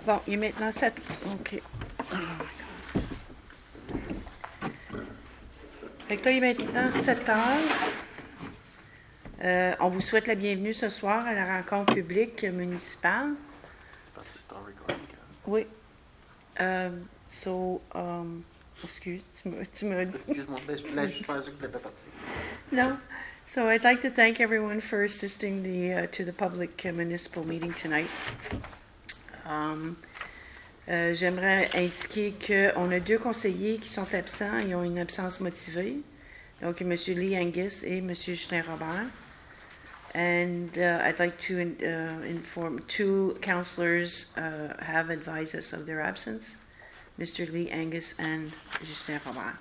Bon, il est maintenant 7. OK. Fait que là, il est maintenant 7 heures. On vous souhaite la bienvenue ce soir à la rencontre publique municipale. Oui. Excuse, tu me... Excuse-moi, je pensais que tu n'étais pas parti. No. So I'd like to thank everyone for assisting to the public municipal meeting tonight. J'aimerais indiquer qu'on a 2 conseillers qui sont absents et ont une absence motivée. Donc, M. Lee Angus et M. Justin Robert. And I'd like to inform 2 councillors have advised us of their absence, Mr. Lee Angus and Justin Robert.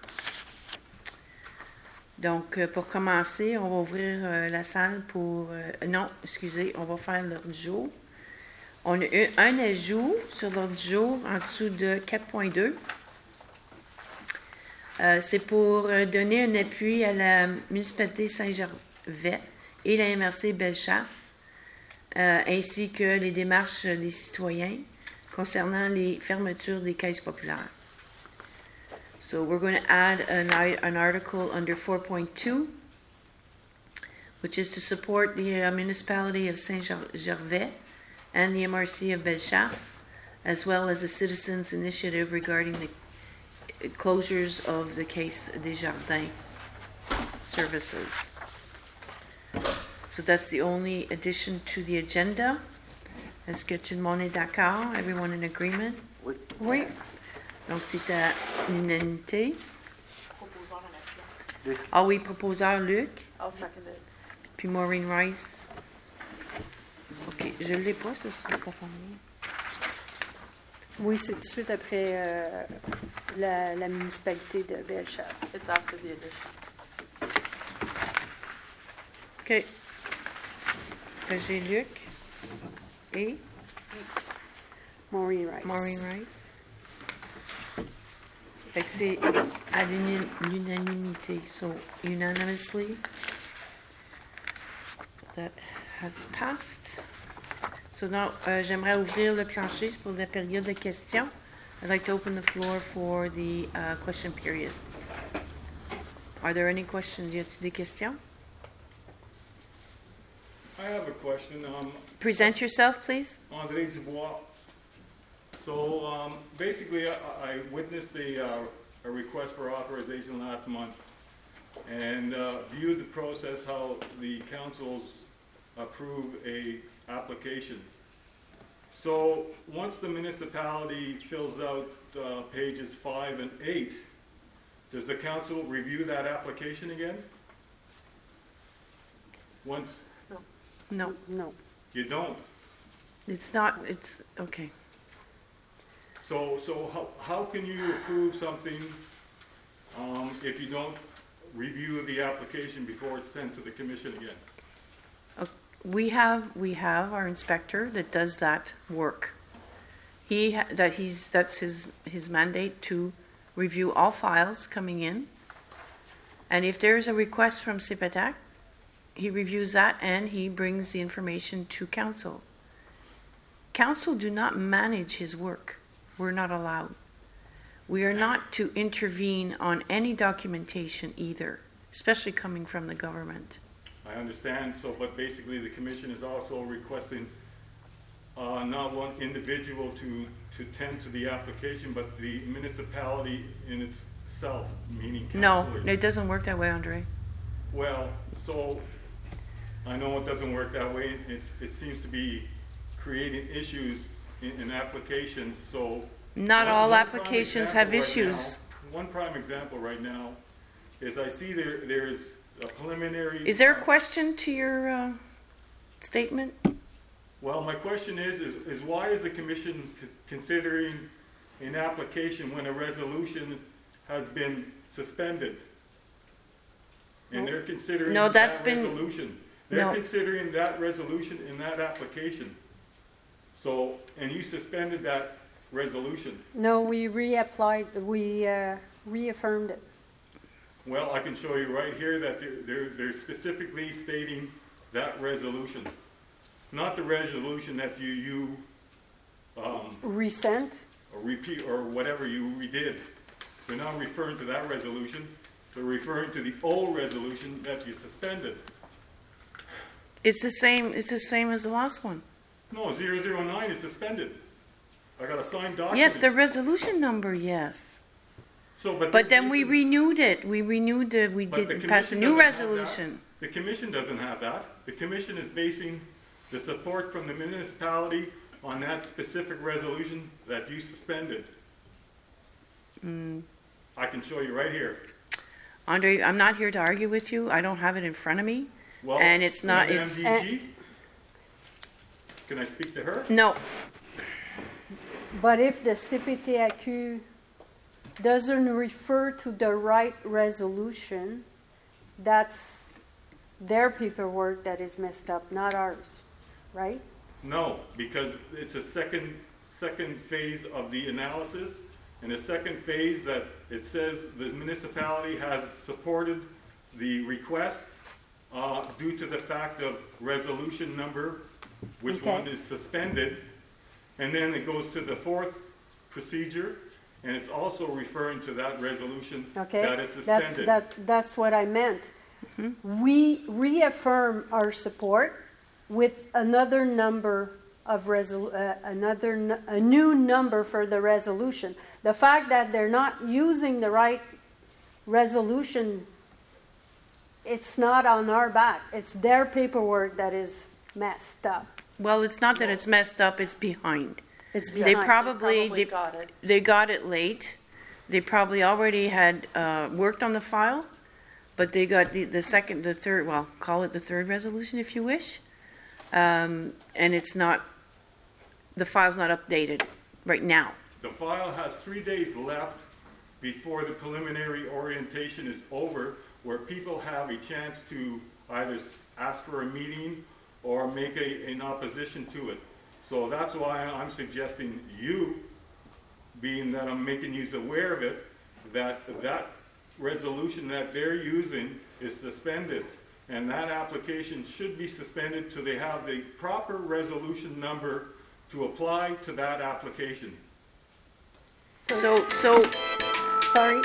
Donc, pour commencer, on va ouvrir la salle pour... on va faire l'ordre du jour. On a eu un ajout sur l'ordre du jour en dessous de 4.2. C'est pour donner un appui à la municipalité Saint-Gervais et la MRC Bellechasse, ainsi que les démarches des citoyens concernant les fermetures des caisses populaires. So we're going to add an article under 4.2, which is to support the municipality of Saint-Gervais and the MRC of Bellechasse, as well as a citizens' initiative regarding the closures of the Caisse des Jardins services. So that's the only addition to the agenda. Est-ce que tout le monde est d'accord? Everyone in agreement? Oui. Oui. Donc c'est à l'unanimité. Proposeur en appel. Ah oui, proposeur Luc, I'll second it. puis Maureen Rice. OK, je ne l'ai pas, ça, ça famille. Oui, c'est tout de suite après la municipalité de Bellechasse. It's after the addition. OK. J'ai Luc et Maureen Rice. Maureen Rice. Fait que c'est à l'unanimité. So, unanimously, that has passed. So now, j'aimerais ouvrir le plancher pour la période de questions. I'd like to open the floor for the question period. Are there any questions? Y a-t-il des questions? I have a question. Present yourself, please. André Dubois. So basically, I witnessed a request for authorization last month and viewed the process how the councils approve a application. So once the municipality fills out pages 5 and 8, does the council review that application again? Once No, No. you don't. it's not. It's okay. So how can you approve something if you don't review the application before it's sent to the commission again? We have our inspector that does that work. That's his mandate to review all files coming in, and if there's a request from CPETAC, he reviews that and he brings the information to council. Council do not manage his work. We're not allowed. We are not to intervene on any documentation either, especially coming from the government. I understand, but basically the commission is also requesting not one individual to tend to the application, but the municipality in itself, meaning No, councilors. it doesn't work that way, Andre. Well, so I know it doesn't work that way. It seems to be creating issues in applications. So Not all one applications prime have example right issues. now- one prime example right now is I see there's a preliminary. Is there a question to your statement? Well, my question is why is the commission considering an application when a resolution has been suspended? And they're considering No, that's that been- resolution. They're no. considering that resolution in that application. So, and you suspended that resolution. No, we reapplied, we reaffirmed it. Well, I can show you right here that they're specifically stating that resolution. Not the resolution that you Resent? or repeat, or whatever you redid. They're not referring to that resolution. They're referring to the old resolution that you suspended. It's the same as the last one. No, 009 is suspended. I got a signed document. Yes, the resolution number, yes. So, but Then we listen, renewed it. We but the did pass a commission new doesn't have that. resolution. The commission doesn't have that. The commission is basing the support from the municipality on that specific resolution that you suspended. I can show you right here. Andre, I'm not here to argue with you. I don't have it in front of me. Well, And it's not- and it's- MDG? Can I speak to her? No, But if the CPTAQ doesn't refer to the right resolution, that's their paperwork that is messed up, not ours, right? No, because it's a second phase of the analysis, and a second phase that it says the municipality has supported the request due to the fact of resolution number, which Okay. one is suspended, and then it goes to the fourth procedure, and it's also referring to that resolution Okay? that is suspended. That's what I meant. We reaffirm our support with another number of a new number for the resolution. The fact that they're not using the right resolution, it's not on our back. It's their paperwork that is messed up. well, it's not that it's messed up. It's behind. It's They behind. probably got it. they got it late. They probably already had worked on the file, but they got the third. Well, call it the third resolution if you wish. And it's not. The file's not updated right now. The file has 3 days left before the preliminary orientation is over, where people have a chance to either ask for a meeting or make an opposition to it. So that's why I'm suggesting you, being that I'm making you aware of it, that resolution that they're using is suspended. And that application should be suspended till they have the proper resolution number to apply to that application. So Sorry,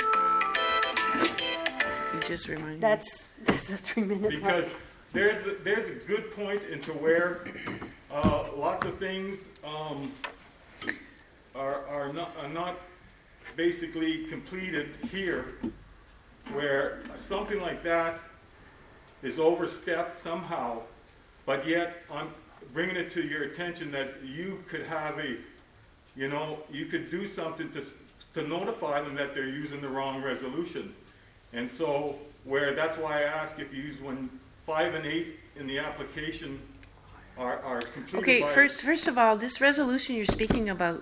you just reminded me. that's a 3-minute mark. Because there's a good point into where lots of things are not basically completed here, where something like that is overstepped somehow, but yet I'm bringing it to your attention that you could have you could do something to notify them that they're using the wrong resolution. And so that's why I ask if you use when 5 and 8 in the application are completed. Okay, by first of all, this resolution you're speaking about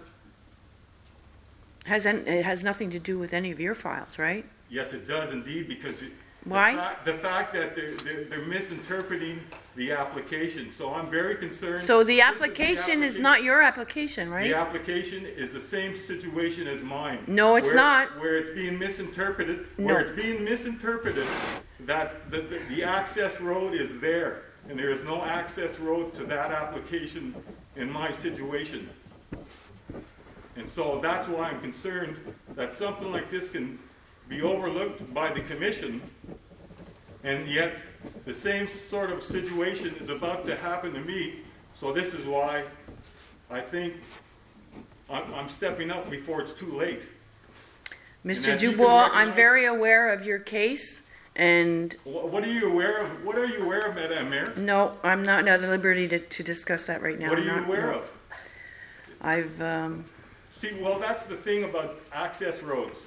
it has nothing to do with any of your files, right? Yes, it does indeed, because Why? the fact that they're misinterpreting the application. So I'm very concerned. So the This application is not your application, The right? application is the same situation as mine. No, it's not. Where it's being misinterpreted. No. Where it's being misinterpreted that the access road is there, and there is no access road to that application in my situation. And so that's why I'm concerned that something like this can be overlooked by the commission, and yet the same sort of situation is about to happen to me. So this is why I think I'm stepping up before it's too late. Mr. as you can Dubois, I'm recognize- very aware of your case, and What are you aware of? What are you aware of, Madam Mayor? no, I'm not at liberty to discuss that right now. What are I'm you not- aware of? I've, See, well, that's the thing about access roads.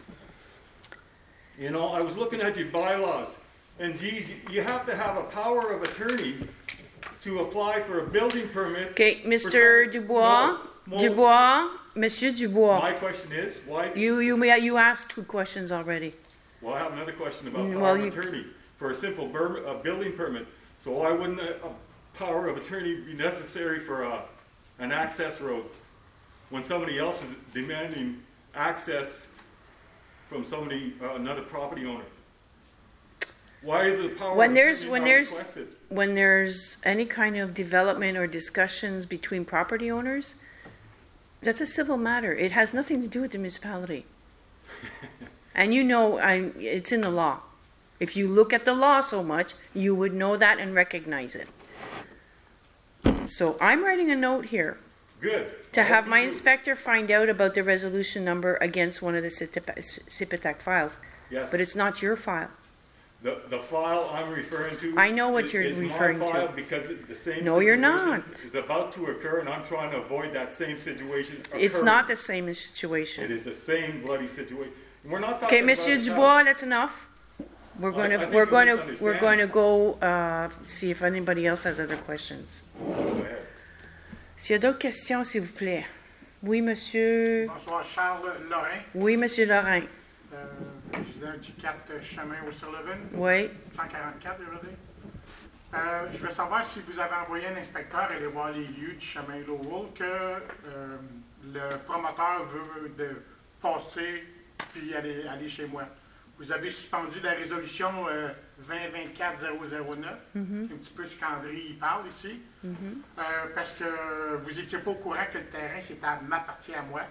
You know, I was looking at your bylaws, and geez, you have to have a power of attorney to apply for a building permit. okay, for Mr. some- Dubois, No, Dubois, Monsieur Dubois, My question is, why? you asked 2 questions already. Well, I have another question about Well, power of you- attorney for a simple building permit. So why wouldn't a power of attorney be necessary for an access road when somebody else is demanding access from another property owner? Why is a power When of there's- attorney when not there's- requested? When there's any kind of development or discussions between property owners, That's a civil matter. It has nothing to do with the municipality. And you know, it's in the law. If you look at the law so much, you would know that and recognize it. So I'm writing a note here Good. to I have hope my you do. inspector find out about the resolution number against one of the CIPITAC files. Yes. But it's not your file. The file I'm referring to. I know what you're is referring to. my file because the same No, you're situation not. is about to occur, and I'm trying to avoid that same situation occurring. It's not the same It situation. is the same bloody situation. We're not talking Okay, about Monsieur the Dubois, that's enough. We're I going think to we're you going to misunderstand. we're going to go see if anybody else has other questions. Go ahead. S'il y a d'autres questions, s'il vous plaît. Oui, monsieur. Bonsoir, Charles Lorrain, Oui, monsieur Lorrain. président du 4 Chemin O'Sullivan, Oui. 144, je veux dire. Je veux savoir si vous avez envoyé un inspecteur aller voir les lieux du chemin Lowell que le promoteur veut de passer puis aller chez moi. Vous avez suspendu la résolution 2024-009, un petit peu ce qu'André y parle ici, parce que vous n'étiez pas au courant que le terrain, m'appartient à moi.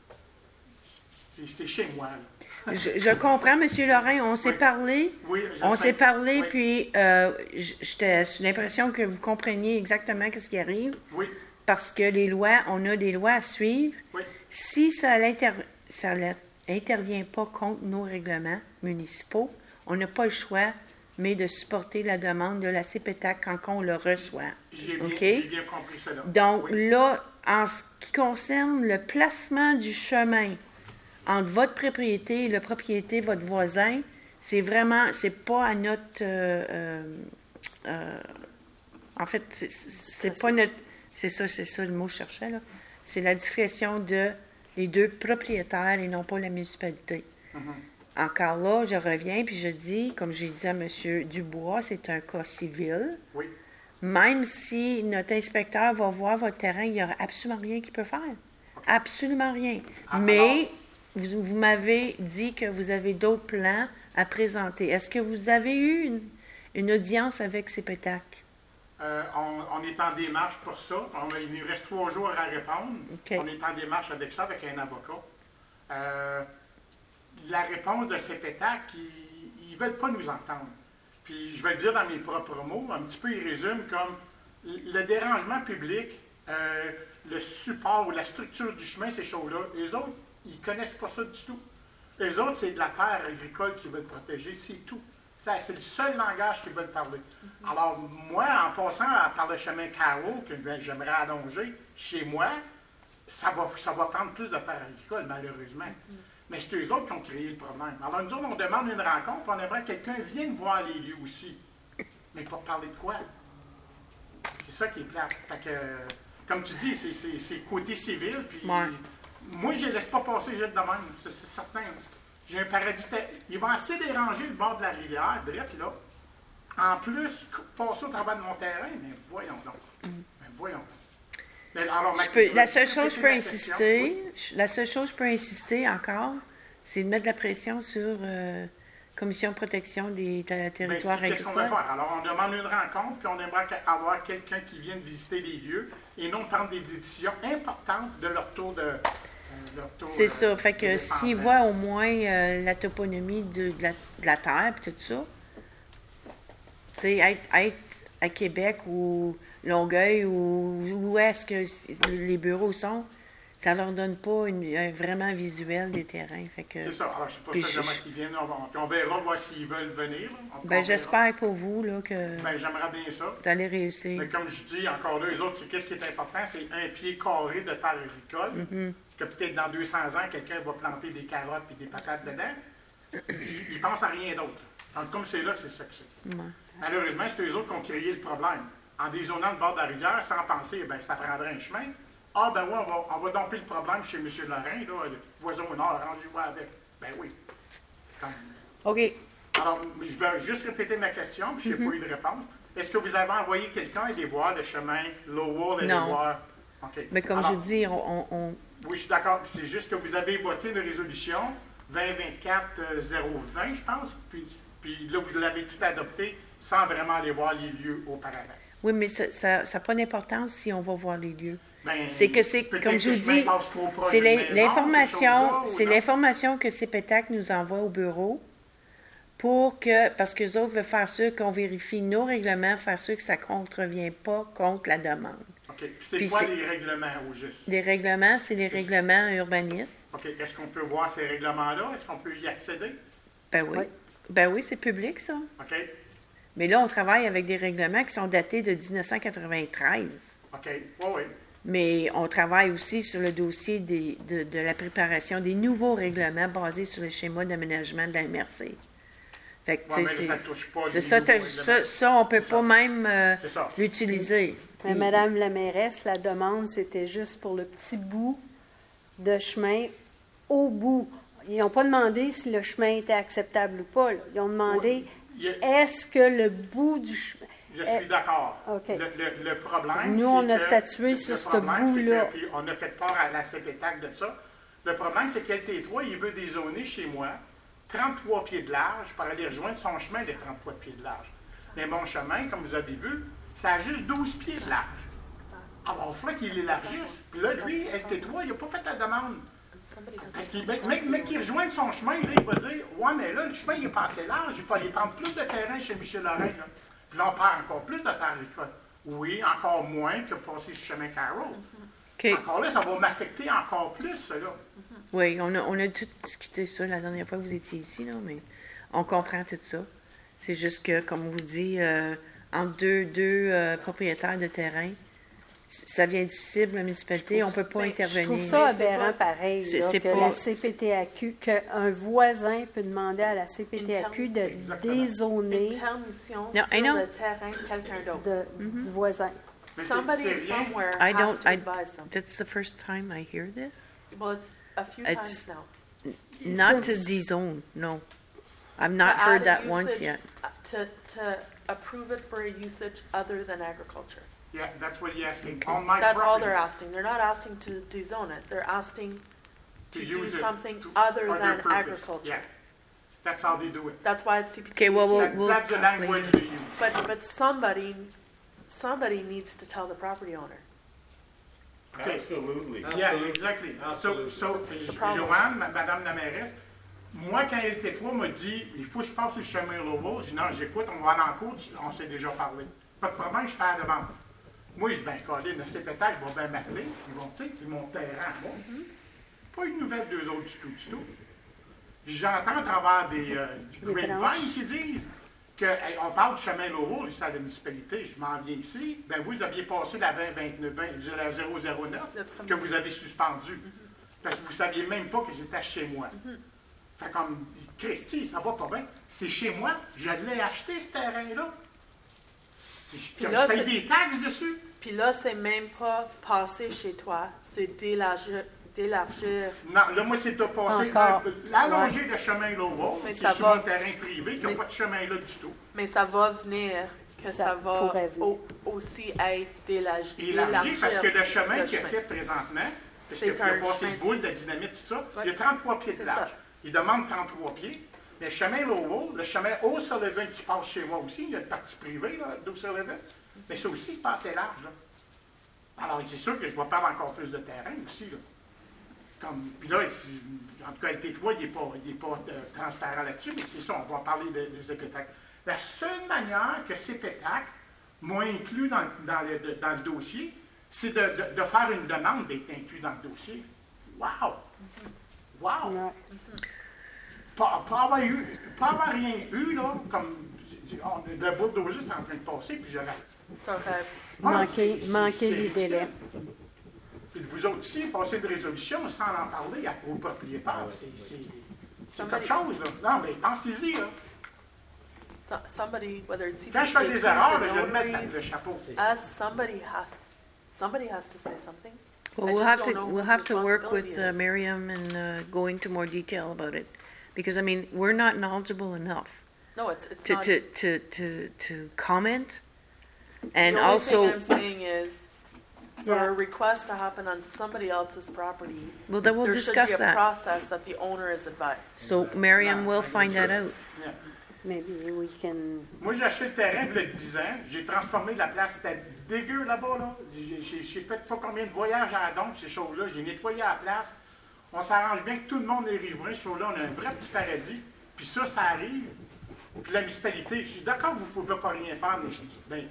C'est chez moi. Là. Je comprends, monsieur Lorrain. On s'est Oui. parlé. Oui, je On sais. s'est parlé, Oui. puis j'ai l'impression que vous compreniez exactement ce qui arrive. Oui, Parce que les lois, on a des lois à suivre. oui, Si ça n'intervient pas contre nos règlements municipaux, on n'a pas le choix, mais de supporter la demande de la CIPITAC quand on le reçoit. j'ai OK? bien compris cela. Donc Oui. là, en ce qui concerne le placement du chemin entre votre propriété et la propriété de votre voisin, c'est pas à notre... en fait, c'est pas notre... C'est ça le mot que je cherchais, là. C'est la discrétion des deux propriétaires et non pas la municipalité. Encore là, je reviens puis je dis, comme j'ai dit à M. Dubois, c'est un cas civil. Oui. Même si notre inspecteur va voir votre terrain, il n'y aura absolument rien qu'il peut faire. Absolument rien. Ah, Mais vous m'avez dit que vous avez d'autres plans à présenter. Est-ce que vous avez eu une audience avec CIPITAC? On est en démarche pour ça. Il nous reste 3 jours à répondre. OK. On est en démarche avec ça, avec un avocat. La réponse de CIPITAC, ils ne veulent pas nous entendre. Puis je vais le dire dans mes propres mots, un petit peu, ils résument comme le dérangement public, le support ou la structure du chemin, ces choses-là. Les autres, ils ne connaissent pas ça du tout. Les autres, c'est de la terre agricole qu'ils veulent protéger, c'est tout. C'est le seul langage qu'ils veulent parler. Alors, moi, en passant par le chemin Carreau, que j'aimerais allonger chez moi, ça va prendre plus de terre agricole, malheureusement. Mais c'est eux autres qui ont créé le problème. Alors, nous autres, on demande une rencontre, puis on aimerait que quelqu'un vienne voir les lieux aussi. Mais pour parler de quoi? C'est ça qui est plate. Fait que, comme tu dis, c'est côté civil, puis Ouais. moi, je ne les laisse pas passer juste de même, c'est certain. J'ai un paradis. Ils vont assez déranger le bord de la rivière, direct là. En plus, passer au travers de mon terrain, mais voyons donc. Mais voyons donc. Mais alors, La seule chose que je peux la question. insister, Oui. la seule chose que je peux insister encore, c'est de mettre de la pression sur Commission de protection des territoires Ben, qu'est-ce qu'on va agricoles. faire? Alors, on demande une rencontre, puis on aimerait avoir quelqu'un qui vienne visiter les lieux et non prendre des décisions importantes de leur tour de. C'est ça. Fait que de s'ils dépendance. voient au moins la toponymie de la terre et tout ça, tu sais, être à Québec ou Longueuil ou où est-ce que les bureaux sont, ça leur donne pas un vraiment visuel des terrains. Fait que, C'est ça. Alors, je ne sais pas Puis ça, je- j'aimerais qu'ils viennent. On verra voir s'ils veulent venir. Là. On ben, verra. j'espère pour vous là, que Ben, j'aimerais bien ça. vous allez réussir. Mais comme je dis encore là, les autres, c'est qu'est-ce qui est important, c'est un pied carré de terre agricole, que peut-être dans 200 ans, quelqu'un va planter des carottes et des patates dedans. Ils pensent à rien d'autre. Donc, comme c'est là, c'est ça que c'est. Ouais. Malheureusement, c'est eux autres qui ont créé le problème. En dézonant le bord de la rivière, sans penser, ben, ça prendrait un chemin. Ah, ben oui, on va domper le problème chez M. Lorrain, là, le voisin au nord, arrangez-vous avec. Ben oui. Comme- OK. Alors, je vais juste répéter ma question, puis je n'ai pas eu de réponse. Est-ce que vous avez envoyé quelqu'un aller voir le chemin Lowell, aller Non. voir? OK. Mais comme Alors, je dis, on oui, je suis d'accord. C'est juste que vous avez voté une résolution 2024-020, je pense, puis là, vous l'avez tout adopté sans vraiment aller voir les lieux auparavant. oui, mais ça n'a pas d'importance si on va voir les lieux. Ben, C'est que c'est, peut-être comme que je le vous chemin dis, passe trop proche c'est d'une maison, l'information, ces choses-là, c'est ou non? l'information que CPTAC nous envoie au bureau parce que les autres veulent faire sûr qu'on vérifie nos règlements, faire sûr que ça ne contrevient pas contre la demande. OK. C'est Puis quoi c'est- les règlements au juste? Les règlements, c'est les règlements urbanistes. OK. Est-ce qu'on peut voir ces règlements-là? Est-ce qu'on peut y accéder? Ben oui. Oui. Ben oui, c'est public, ça. OK. Mais là, on travaille avec des règlements qui sont datés de 1993. OK. Oui, oui. Mais on travaille aussi sur le dossier de la préparation des nouveaux règlements basés sur le schéma d'aménagement de la MRC. Fait que, Ouais, tu sais, mais ça touche pas c'est les ça, nouveaux ça, on peut C'est pas ça. même C'est ça. l'utiliser. Mais Madame la mairesse, la demande, c'était juste pour le petit bout de chemin au bout. Ils n'ont pas demandé si le chemin était acceptable ou pas. Là. Ils ont demandé Il y a- est-ce que le bout du chemin. Je suis d'accord. OK. Le problème, Nous, on c'est a que- statué le sur ce problème, c'est bout-là. que- puis on a fait part à la CPTAC de ça. Le problème, c'est que LT3, il veut dézoner chez moi 33 pieds de large pour aller rejoindre son chemin de 33 pieds de large. Mais mon chemin, comme vous avez vu, ça a juste 12 pieds de large. Alors, il faudrait qu'il l'élargisse. Puis là, lui, LT3, il n'a pas fait la demande. Somebody has Parce to- qu'il mec qui rejoigne son chemin, là, il va dire ouais, mais là, le chemin, il est pas assez large, il faut aller prendre plus de terrain chez Michel Lorrain. Là. Puis là, on perd encore plus de terre agricole. Oui, encore moins que passer sur le chemin Carroll. OK. Encore là, ça va m'affecter encore plus, ça, là. Oui, on a tout discuté ça la dernière fois que vous étiez ici, là, mais on comprend tout ça. C'est juste que, comme on vous dit, entre deux propriétaires de terrain, ça devient difficile pour la municipalité, on ne peut pas mais intervenir. Je trouve ça Mais c'est aberrant pas- pareil, c'est- là, c'est que pas- la CPTAQ, qu'un voisin peut demander à la CPTAQ de Exactement. dézoner Une permission No, sur I know. le terrain de quelqu'un d'autre. du voisin. Mais Somebody c'est rien. somewhere I has don't, to advise them. that's the first time I hear this. Well, it's a few It's- times now. Not to Since- dezone, no. I've not To heard add that a once usage- yet. To approve it for a usage other than agriculture. Yeah, that's what he's asking. On my That's all property. they're asking. They're not asking to dezone it. They're asking to do use it something to other other than purpose. agriculture. Yeah. That's how they do it. That's why it's CPT. Okay, well, That's the talk language later. they use. But somebody needs to tell the property owner. Okay. Absolutely. Yeah, Absolutely. exactly. Absolutely. problem. Joanne, Madame la mairesse, moi, quand LT3 m'a dit il faut que je passe sur le chemin Lowell, je dis non, j'écoute, on va aller en cours, on s'est déjà parlé. Pas de problème, je fais la demande. Moi, je dis ben, Colin, le CPTAC va bien m'appeler, ils vont, tu sais, c'est mon terrain, moi. Pas une nouvelle d'eux autres du tout. J'entends à travers du branches. grapevine qui disent qu'on parle du chemin Lowell, c'est à la municipalité, je m'en viens ici, ben vous aviez passé la 2029, la 009 Le premier. que vous avez suspendu. Parce que vous ne saviez même pas que c'était chez moi. Fait comme, Christy, ça va pas bien. C'est chez moi, je l'ai acheté ce terrain-là. Puis Je là, paye c'est- des taxes dessus. Puis là, c'est même pas passer chez toi, c'est d'élargir. Non, là, moi, c'est de passer Encore. l'allonger de chemin Lowell, Mais qui ça est sur va. mon terrain privé, qui n'a Mais- pas de chemin là du tout. Mais ça va venir, que Ça ça, va pourrait venir. aussi être d'élargir. Élargi, parce que le chemin le qu'il a chemin. fait présentement, parce C'est qu'il a un passé chemin. le boule de dynamite, tout ça, Ouais. il y a 33 pieds de C'est large. ça. Il demande 33 pieds. Mais le chemin Lowell, le chemin O'Sullivan qui passe chez moi aussi, il y a le parti privé d'O'Sullivan, mais ça aussi, c'est pas assez large. Là. Alors, c'est sûr que je vais perdre encore plus de terrain aussi. Là. Puis là, en tout cas, LT3, il n'est pas transparent là-dessus, mais c'est ça, on va parler de CPTAC. La seule manière que CPTAC m'a inclus dans le dossier, c'est de faire une demande d'être inclus dans le dossier. Wow! Wow! Ouais. Pas avoir rien eu, là, comme le bulldozer est en train de passer, puis j'aurais. Manquer les ridicule. délais. Puis vous autres aussi, passer une résolution sans en parler aux propriétaires, c'est quelque chose, là. Non, mais pensez-y, là. Somebody, whether it's Quand je fais des erreurs, là, je vais the mettre notaries, le chapeau. somebody has to say something. Well, I we'll just have don't to know we'll whose have to work responsibility with it is. Miriam and go into more detail about it, because I mean we're not knowledgeable enough No, it's to not. to comment, and the only also thing I'm saying is, for Yeah. a request to happen on somebody else's property, well then we'll there discuss should be a that. process that the owner is advised. So Miriam No, will I find think that so. out. Yeah. Maybe we can. Moi, j'ai acheté le terrain il y a 10 ans. J'ai transformé la place, c'était dégueu là-bas, là. J'ai fait pas combien de voyages à la dompe, ces choses-là. J'ai nettoyé à la place. On s'arrange bien que tout le monde est riverain. Ce show-là, on a un vrai petit paradis. Puis ça arrive. Puis la municipalité, je suis d'accord, vous ne pouvez pas rien faire, mais ben,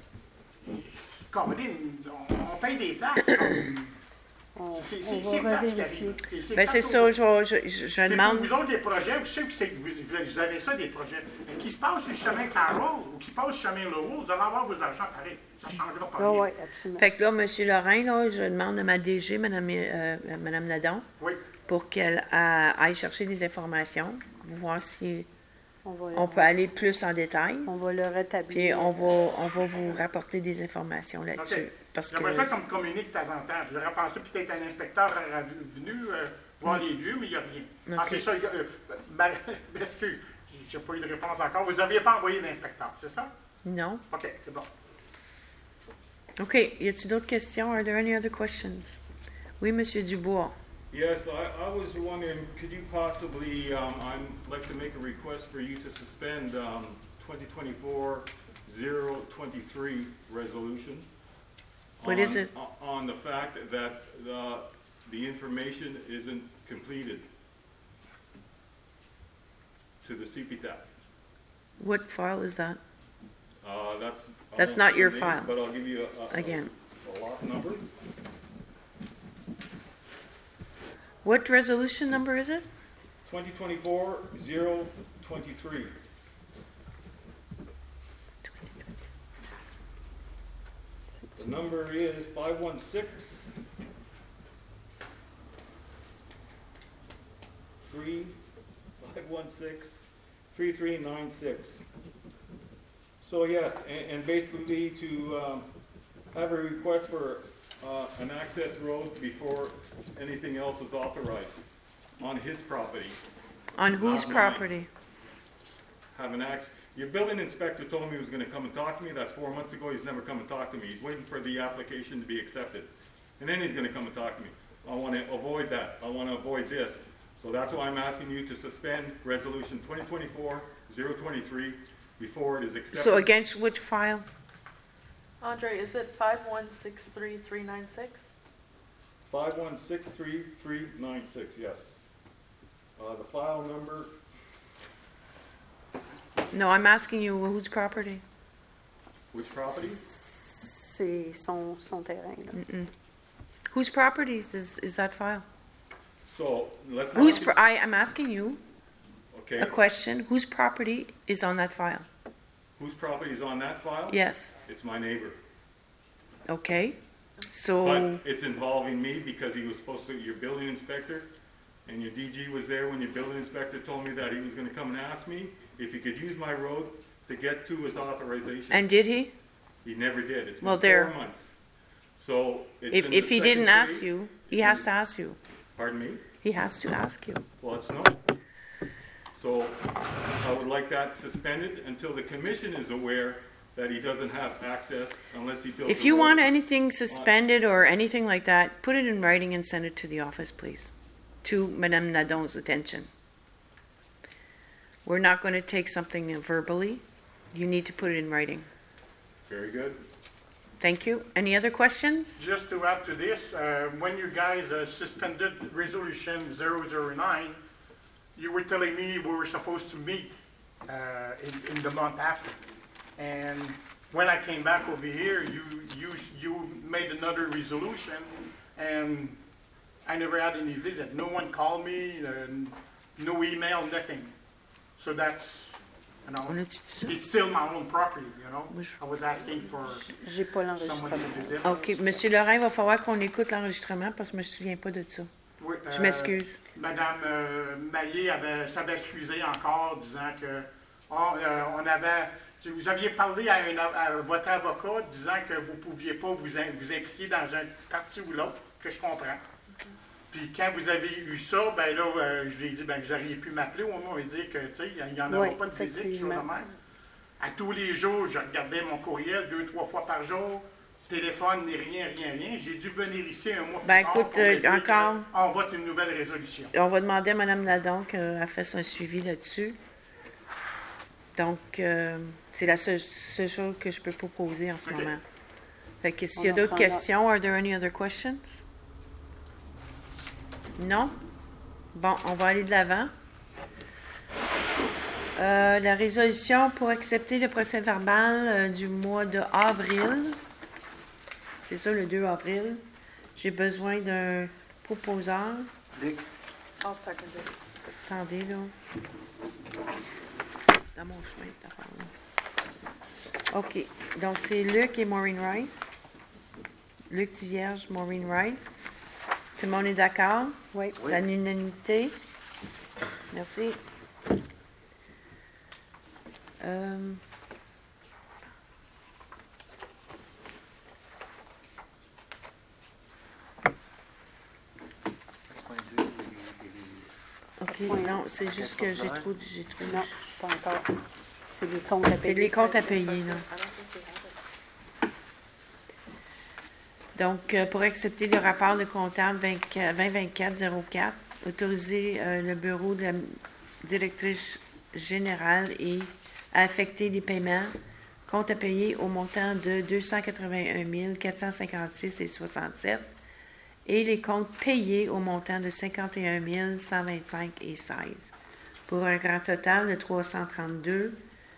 on paye des taxes. On C'est va plate ce qui revérifier. arrive. Ben, c'est ça, je Mais demande. pour vous autres, des projets, je sais que vous avez ça, des projets. Mais qui se passent sur le chemin Carroll ou qui passent sur le chemin Lowell, vous allez avoir vos argents pareil. Ça ne changera pas Ah rien. oui, absolument. Fait que là, M. Lorrain, là, je demande à ma DG, Mme Nadon, Oui. pour qu'elle aille chercher des informations, voir si on peut le, aller plus en détail. on va le rétablir. Puis on va vous rapporter des informations là-dessus. OK. Parce que J'aimerais ça qu'on me communique de temps en temps. J'aurais pensé peut-être un inspecteur venu voir les lieux, mais il n'y a rien. Ah, OK. c'est ça. Excuse, je n'ai pas eu de réponse encore. Vous n'aviez pas envoyé d'inspecteur, c'est ça? non. OK, c'est bon. OK. Y a-t-il d'autres questions? Are there any other questions? Oui, M. Dubois. Yes, I was wondering, could you possibly, I'd like to make a request for you to suspend 2024-023 resolution. What is it? On the fact that the information isn't completed to the CPTAC. What file is that? That's That's not your name, file. but I'll give you Again. a lot number. What resolution number is it? 2024-023. The number is 516 3396. So yes, and basically to have a request for an access road before anything else is authorized on his property. On whose Not mine. property? Have an access. Your building inspector told me he was going to come and talk to me. That's 4 months ago. He's never come and talked to me. He's waiting for the application to be accepted. And then he's going to come and talk to me. I want to avoid that. I want to avoid this. So that's why I'm asking you to suspend Resolution 2024-023 before it is accepted. So against which file? Andre, is it 5163396? 5163396, yes. The file number, No, I'm asking you whose property? which property? C'est son terrain. Là. Whose properties is that file? So let's not. Whose I am asking you Okay. a question. Whose property is on that file? Whose property is on that file? Yes. It's my neighbor. Okay. So But it's involving me because he was supposed to, your building inspector, and your DG was there when your building inspector told me that he was going to come and ask me if he could use my road to get to his authorization. and did he? He never did. It's been Well, 4 there- months. So it's If in if the he didn't second ask phase. you, he has to ask you. Pardon me? He has to ask you. Well, it's no. So I would like that suspended until the commission is aware that he doesn't have access unless he builds If a you road. want anything suspended or anything like that, put it in writing and send it to the office, please. To Madame Nadon's attention. We're not going to take something verbally. You need to put it in writing. Very good. Thank you. Any other questions? Just to add to this, when you guys suspended Resolution 009, you were telling me we were supposed to meet in the month after. And when I came back over here, you made another resolution, and I never had any visit. No one called me, no email, nothing. So that's, On know, a-tu dit ça? it's still my own property, I was asking for J'ai pas someone to l'enregistrement. visit. OK. Monsieur Lorrain, il va falloir qu'on écoute l'enregistrement parce que je me souviens pas de ça. Oui, Je m'excuse. Madame Maillé s'avait excusé encore, disant que on avait. Vous aviez parlé à votre avocat disant que vous ne pouviez pas vous impliquer dans un parti ou l'autre, que je comprends. Puis quand vous avez eu ça, ben là, je lui ai dit que vous auriez pu m'appeler au moins et dire que, tu sais, il n'y en aura Oui, pas de visite, chose de effectivement. même. À tous les jours, je regardais mon courriel 2-3 fois par jour. Téléphone, ni rien. J'ai dû venir ici un mois plus Ben, tard écoute, pour me dire encore- qu'on vote une nouvelle résolution. On va demander à Mme Nadon qu'elle fasse un suivi là-dessus. Donc, c'est la seule chose que je peux proposer en ce OK. moment. Fait que s'il y a On en d'autres prend note. questions, are there any other questions? Non? Bon, on va aller de l'avant. La résolution pour accepter le procès verbal du mois de avril. C'est ça, le 2 avril. J'ai besoin d'un proposeur. Luc, I'll second it. Attendez, là. Dans mon chemin, cette affaire-là. OK. Donc, c'est Luc et Maureen Rice. Luc Tivierge, Maureen Rice. Tout le monde est d'accord? Oui. C'est à l'unanimité. Merci. point 2, OK, non, c'est juste que j'ai trop... Non, pas encore. C'est les comptes à C'est payer. les comptes à payer, là. I don't think we have it. Donc, pour accepter le rapport de comptable 2024-04, autoriser le bureau de la directrice générale et à affecter les paiements, compte à payer au montant de 281 456,67 et les comptes payés au montant de 51 125,16 pour un grand total de 332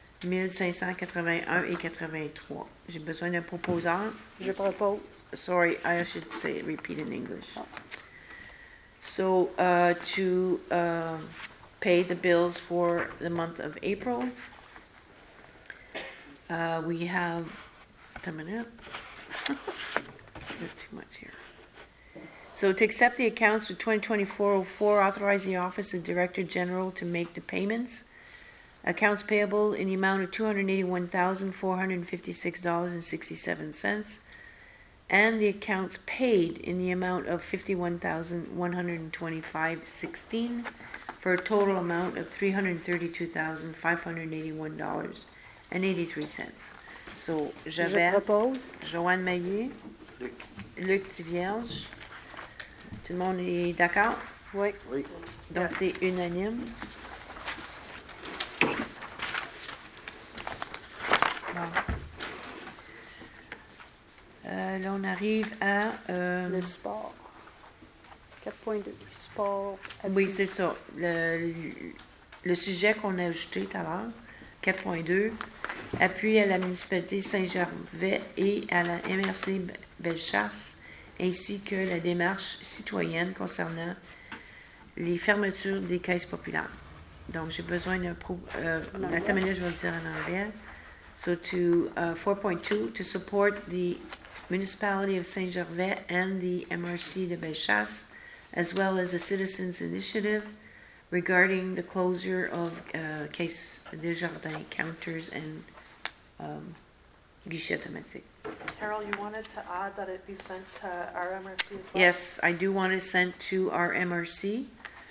581,83. J'ai besoin d'un proposeur. Je propose. Sorry, I should say repeat in English. So, to pay the bills for the month of April, we have, wait a minute. There's too much here. So, to accept the accounts for 2024-04, authorize the Office of Director General to make the payments. Accounts payable in the amount of $281,456.67. And the accounts paid in the amount of $51,125.16 for a total amount of $332,581.83. So, Je Javert, propose. Joanne Maillet, Luc. Luc Tivierge. Tout le monde est d'accord? Oui. Oui. Donc, c'est unanime. Bon. Là, on arrive à... Le sport. 4.2. Sport. oui, c'est ça. Le sujet qu'on a ajouté tout à l'heure, 4.2, appui à la municipalité Saint-Gervais et à la MRC Bellechasse, ainsi que la démarche citoyenne concernant les fermetures des caisses populaires. Donc, j'ai besoin d'un... attends une minute, je vais le dire en anglais. So, to 4.2, to support the municipality of Saint-Gervais and the MRC de Bellechasse, as well as a citizens' initiative regarding the closure of Caisse Desjardins counters and guichet automatique. Carol, you wanted to add that it be sent to our MRC as well? Yes, I do want it sent to our MRC,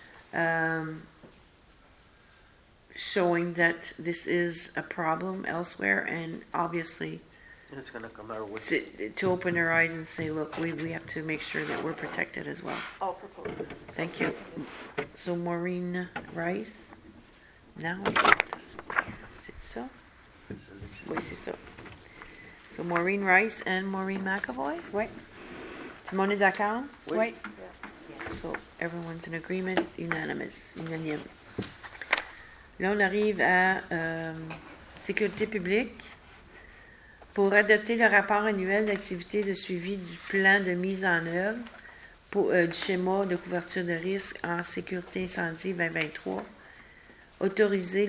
showing that this is a problem elsewhere, and obviously It's going to come our way. to open their eyes and say, look, we have to make sure that we're protected as well. I'll propose it. Thank you. So Maureen Rice, now, c'est ça? Oui, c'est ça. So Maureen Rice and Maureen McAvoy? Oui. Tout le monde est d'accord? Oui. So everyone's in agreement, unanime. Là, on arrive à sécurité publique. Pour adopter le rapport annuel d'activité de suivi du plan de mise en œuvre du schéma de couverture de risque en sécurité incendie 2023, autorité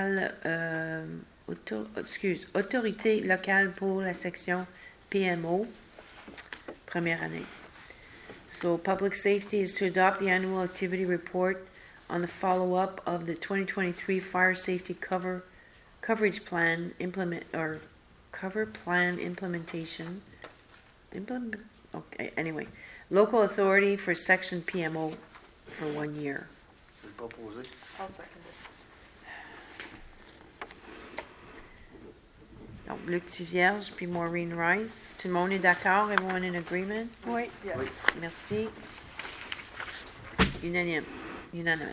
locale pour la section PMO, première année. So, public safety is to adopt the annual activity report on the follow-up of the 2023 fire safety coverage plan implementation. Okay, anyway, local authority for section PMO for 1 year. Je vais le proposer. I'll second it. Donc, Luc Tivierge puis Maureen Rice. Tout le monde est d'accord? Everyone in agreement? Oui. Yes. Oui. Merci. Unanimous.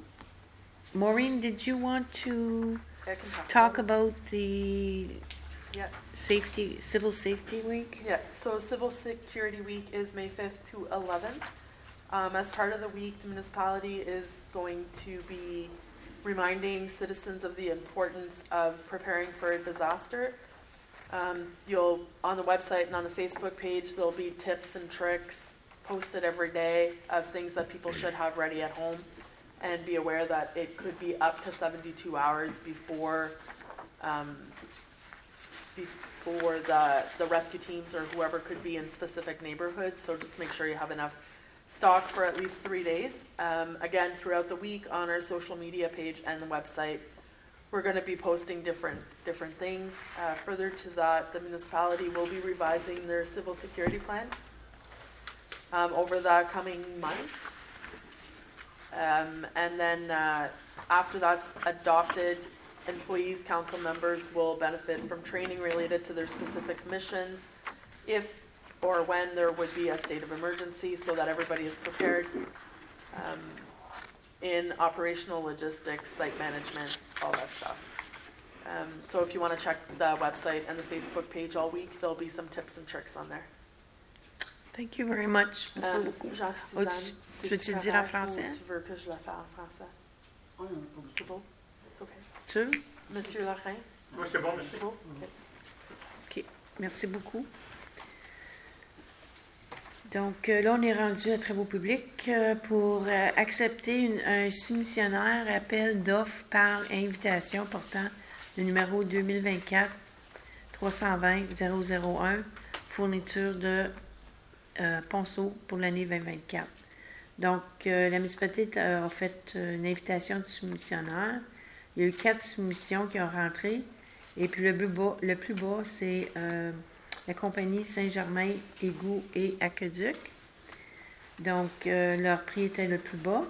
Maureen, did you want to I can talk talk about about the Yeah. Civil Safety Week. Yeah, so Civil Security Week is May 5th to 11th. As part of the week, the municipality is going to be reminding citizens of the importance of preparing for a disaster. On the website and on the Facebook page, there'll be tips and tricks posted every day of things that people should have ready at home, and be aware that it could be up to 72 hours before the rescue teams or whoever could be in specific neighborhoods. So just make sure you have enough stock for at least 3 days. Again, throughout the week on our social media page and the website, we're going to be posting different things. Further to that, the municipality will be revising their civil security plan over the coming months. And then after that's adopted, employees, council members will benefit from training related to their specific missions if or when there would be a state of emergency, so that everybody is prepared in operational logistics, site management, all that stuff. So if you want to check the website and the Facebook page all week, there'll be some tips and tricks on there. Thank you very much. Jacques-Suzanne, tu veux-tu le dire en français? Tu veux que je le fasse en français? C'est beau? C'est OK. Sûr? Monsieur Lorrain? Oui, c'est bon, merci. C'est beau? OK. OK. Merci beaucoup. Donc là, on est rendu à travaux publics pour accepter un soumissionnaire appel d'offres par invitation portant le numéro 2024-320-001, fourniture de ponceau pour l'année 2024. Donc, la municipalité a fait une invitation de soumissionnaire. Il y a eu 4 soumissions qui ont rentré. Et puis le plus bas, c'est la compagnie Saint-Germain, Égouts et Aqueduc. Donc, leur prix était le plus bas.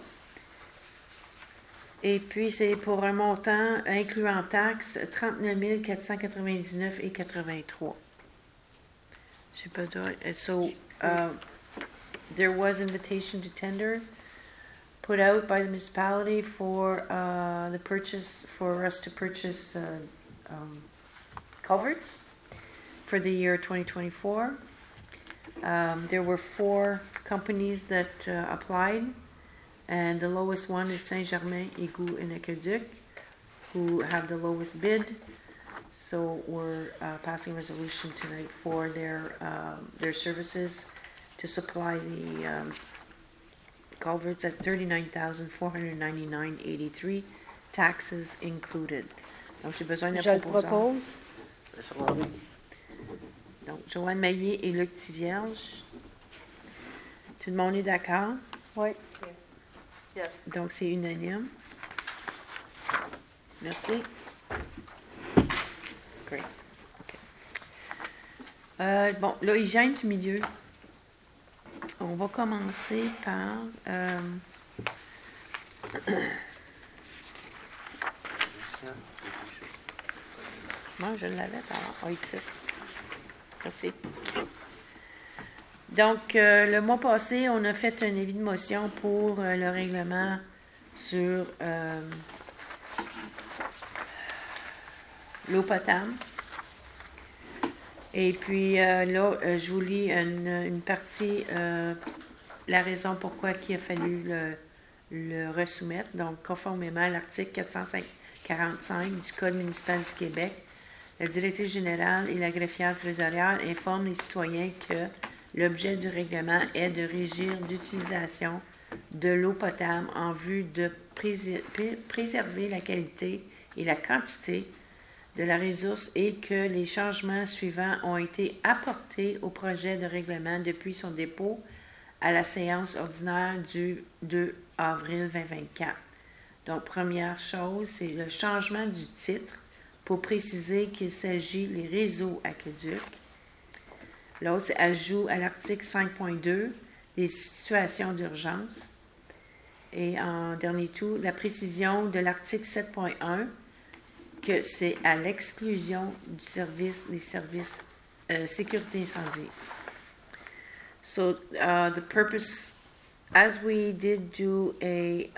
Et puis, c'est pour un montant incluant taxes, 39 499,83. Je sais pas d'autre. So, there was invitation to tender put out by the municipality for us to purchase culverts for the year 2024. There were 4 companies that applied, and the lowest one is Saint-Germain, Égouts, and Aqueduc, who have the lowest bid. So we're passing a resolution tonight for their services to supply the culverts at $39,499.83, taxes included. Donc j'ai besoin d'un Je le proposant. propose. Donc Joanne Maillet et Luc Tivierge. Tout le monde est d'accord? Oui. Yes. Donc c'est unanime. Merci. Great. Okay. Bon, là, hygiène du milieu. On va commencer par... Moi, je l'avais par ici. Merci. Donc, le mois passé, on a fait un avis de motion pour le règlement sur l'eau potable. Et puis là, je vous lis une partie, la raison pourquoi il a fallu le resoumettre. Donc, conformément à l'article 445 du Code municipal du Québec, la directrice générale et la greffière trésorière informent les citoyens que l'objet du règlement est de régir l'utilisation de l'eau potable en vue de préserver la qualité et la quantité de la ressource et que les changements suivants ont été apportés au projet de règlement depuis son dépôt à la séance ordinaire du 2 avril 2024. Donc, première chose, c'est le changement du titre pour préciser qu'il s'agit des réseaux aqueducs. L'autre, c'est ajout à l'article 5.2 des situations d'urgence. Et en dernier tout, la précision de l'article 7.1 que c'est à l'exclusion du service des services sécurité incendie. So the purpose, as we did do a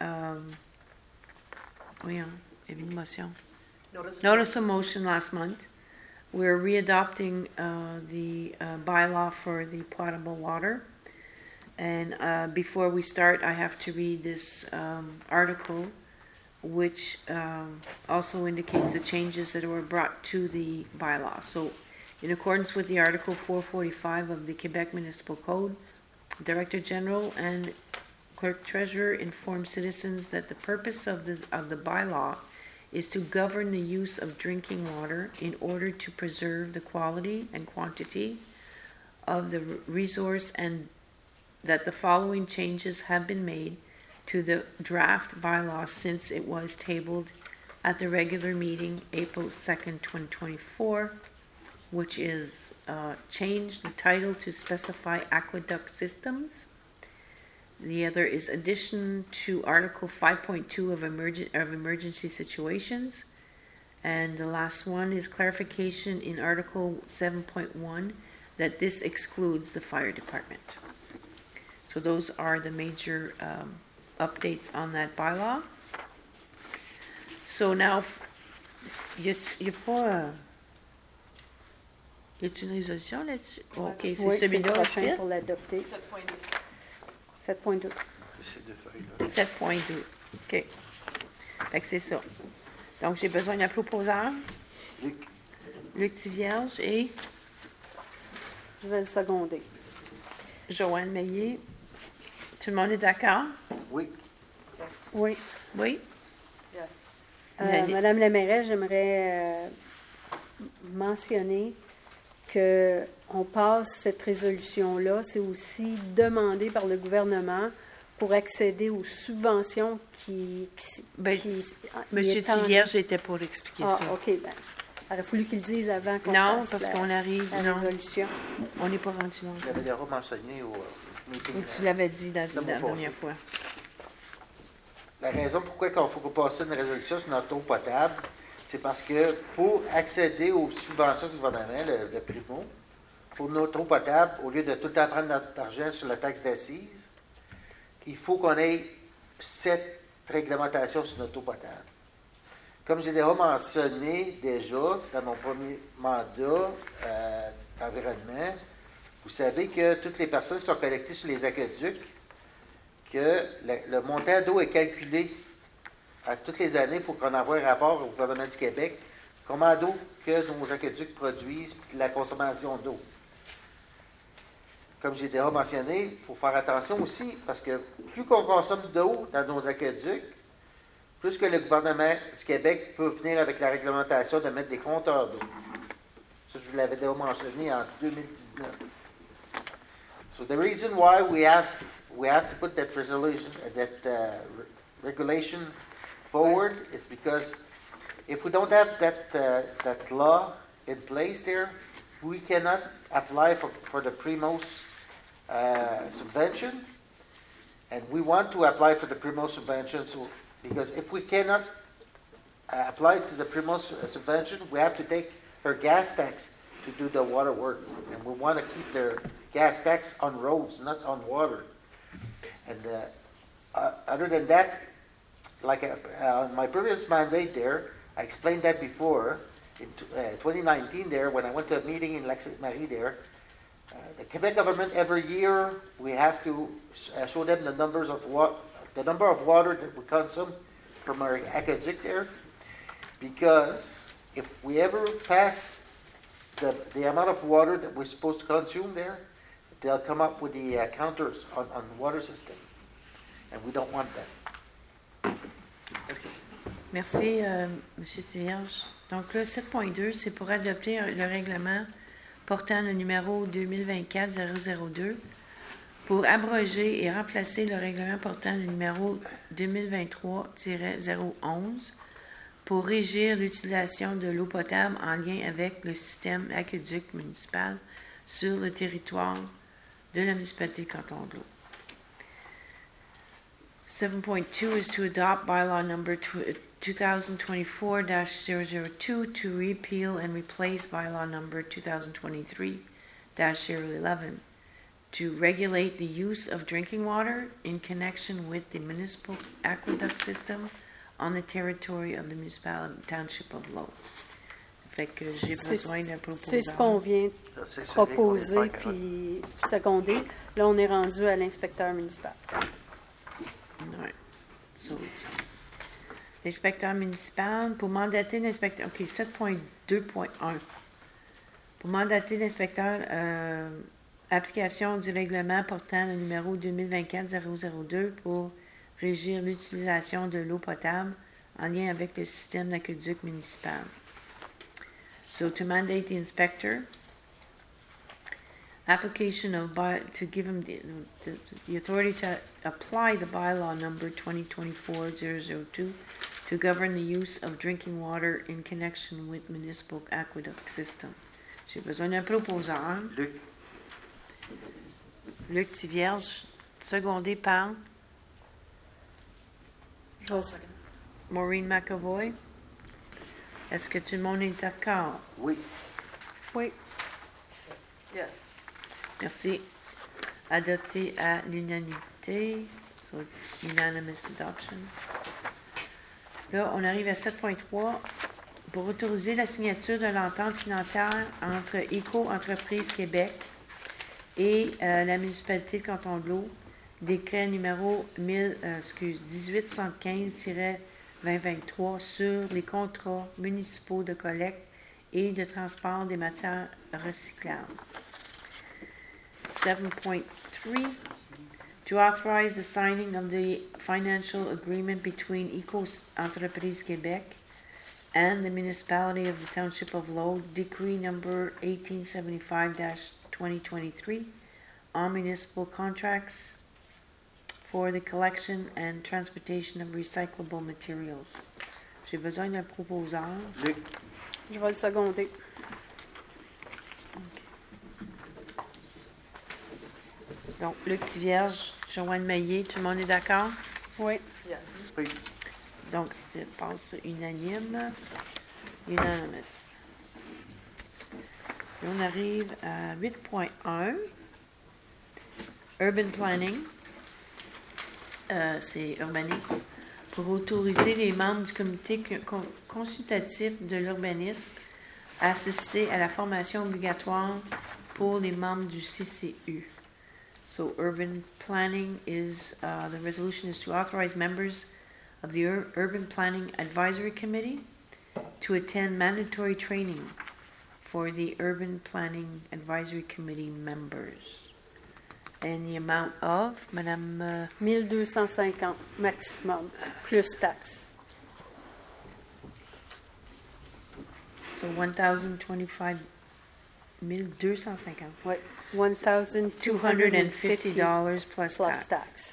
avis de motion. Notice of motion last month. we're readopting the bylaw for the potable water. And before we start, I have to read this article, which also indicates the changes that were brought to the bylaw. So, in accordance with the Article 445 of the Quebec Municipal Code, Director General and Clerk Treasurer inform citizens that the purpose of the bylaw is to govern the use of drinking water in order to preserve the quality and quantity of the resource, and that the following changes have been made to the draft bylaw since it was tabled at the regular meeting April 2nd, 2024, which is change the title to specify aqueduct systems. The other is addition to Article 5.2 of emergency situations. And the last one is clarification in Article 7.1 that this excludes the fire department. So those are the major updates on that bylaw. So now, y a pas... Y a-t-il une résolution là-dessus? OK, c'est Oui, c'est le celui-là prochain aussi. pour l'adopter. 7.2. C'est deux feuilles, là. 7.2. OK. Fait que c'est ça. Donc, j'ai besoin d'un proposeur. Luc, Luc Tivierge et Je vais le seconder. Joanne Meillet. Tout le monde est d'accord? oui, Oui. Oui? Yes. Allez. Madame la mairesse, j'aimerais mentionner que on passe cette résolution-là. C'est aussi demandé par le gouvernement pour accéder aux subventions Ben, il Monsieur est en- Tivierge était pour expliquer Ah, ça. OK. Ben, il aurait fallu qu'il le dise avant qu'on Non, fasse parce qu'on arrive. la Non, résolution. on n'est pas rendu là. j'avais déjà mentionné au meeting. Ou tu l'avais dit la mois dernière passé. fois. La raison pourquoi il faut qu'on passe une résolution sur notre eau potable, c'est parce que pour accéder aux subventions du gouvernement, le Primo, pour notre eau potable, au lieu de tout le temps prendre notre argent sur la taxe d'assises, il faut qu'on ait cette réglementation sur notre eau potable. Comme j'ai déjà mentionné dans mon premier mandat d'environnement, vous savez que toutes les personnes sont collectées sur les aqueducs, que le montant d'eau est calculé à toutes les années pour qu'on envoie un rapport au gouvernement du Québec, combien d'eau que nos aqueducs produisent, puis la consommation d'eau. Comme j'ai déjà mentionné, il faut faire attention aussi, parce que plus qu'on consomme d'eau dans nos aqueducs, plus que le gouvernement du Québec peut venir avec la réglementation de mettre des compteurs d'eau. Ça, je vous l'avais déjà mentionné en 2019. So the reason why we have to put that regulation forward is because if we don't have that law in place there, we cannot apply for the Primos subvention, and we want to apply for the Primos subvention. So because if we cannot apply to the Primos subvention, we have to take her gas tax to do the water work, and we want to keep their gas tax on roads, not on water. And other than that, like on my previous mandate there, I explained that before, in 2019 there, when I went to a meeting in Lexis-Marie there, the Quebec government every year, we have to show them the number of water that we consume from our aqueduct there, because if we ever pass the amount of water that we're supposed to consume there, they'll come up with the counters on the water system, and we don't want that. That's it. Merci, M. Tivierge. Donc, là, 7.2, c'est pour adopter le règlement portant le numéro 2024-002 pour abroger et remplacer le règlement portant le numéro 2023-011 pour régir l'utilisation de l'eau potable en lien avec le système aqueduc municipal sur le territoire de la municipalité de Canton de l'Eau. 7.2 is to adopt bylaw number 2024-002 to repeal and replace bylaw number 2023-011 to regulate the use of drinking water in connection with the municipal aqueduct system on the territory of the municipal township of Low. Fait que j'ai besoin d'un proposeur. C'est ce qu'on vient Ça, c'est celui proposer qu'on vient de faire, puis seconder. Là, on est rendu à l'inspecteur municipal. Ouais. So, l'inspecteur municipal, pour mandater l'inspecteur, OK, 7.2.1. Pour mandater l'inspecteur, application du règlement portant le numéro 2024-002 pour régir l'utilisation de l'eau potable en lien avec le système d'aqueduc municipal. So, to mandate the inspector, application of to give him the authority to apply the bylaw number 2024-002 to govern the use of drinking water in connection with municipal aqueduct system. J'ai besoin d'un proposeur. Luc Tivierge, secondé par Maureen McAvoy. Est-ce que tout le monde est d'accord? Oui. Oui. Yes. Merci. Adopté à l'unanimité. So, unanimous adoption. Là, on arrive à 7.3. Pour autoriser la signature de l'entente financière entre Éco-Entreprises Québec et la municipalité de Canton de l'Eau, décret numéro 1875-2023 sur les contrats municipaux de collecte et de transport des matières recyclables. 7.3. To authorize the signing of the financial agreement between Éco-Entreprises Québec and the municipality of the Township of Low, decree number 1875-2023 on municipal contracts for the collection and transportation of recyclable materials. J'ai besoin d'un proposeur. Luc. Je vais le seconder. Donc, Luc Tivierge, Joanne Maillet, tout le monde est d'accord? Oui. Yes. Oui. Donc, c'est passe unanime. Unanimous. Et on arrive à 8.1. Urban Planning. C'est urbanisme. Pour autoriser les membres du comité consultatif de l'urbanisme à assister à la formation obligatoire pour les membres du CCU. So, urban planning is, the resolution is to authorize members of the Urban Planning Advisory Committee to attend mandatory training for the Urban Planning Advisory Committee members. And the amount of, Madame... 1250 maximum, plus taxes. So, 1,025, 1,250. Oui. $1,250 $250 plus plus tax. taxes.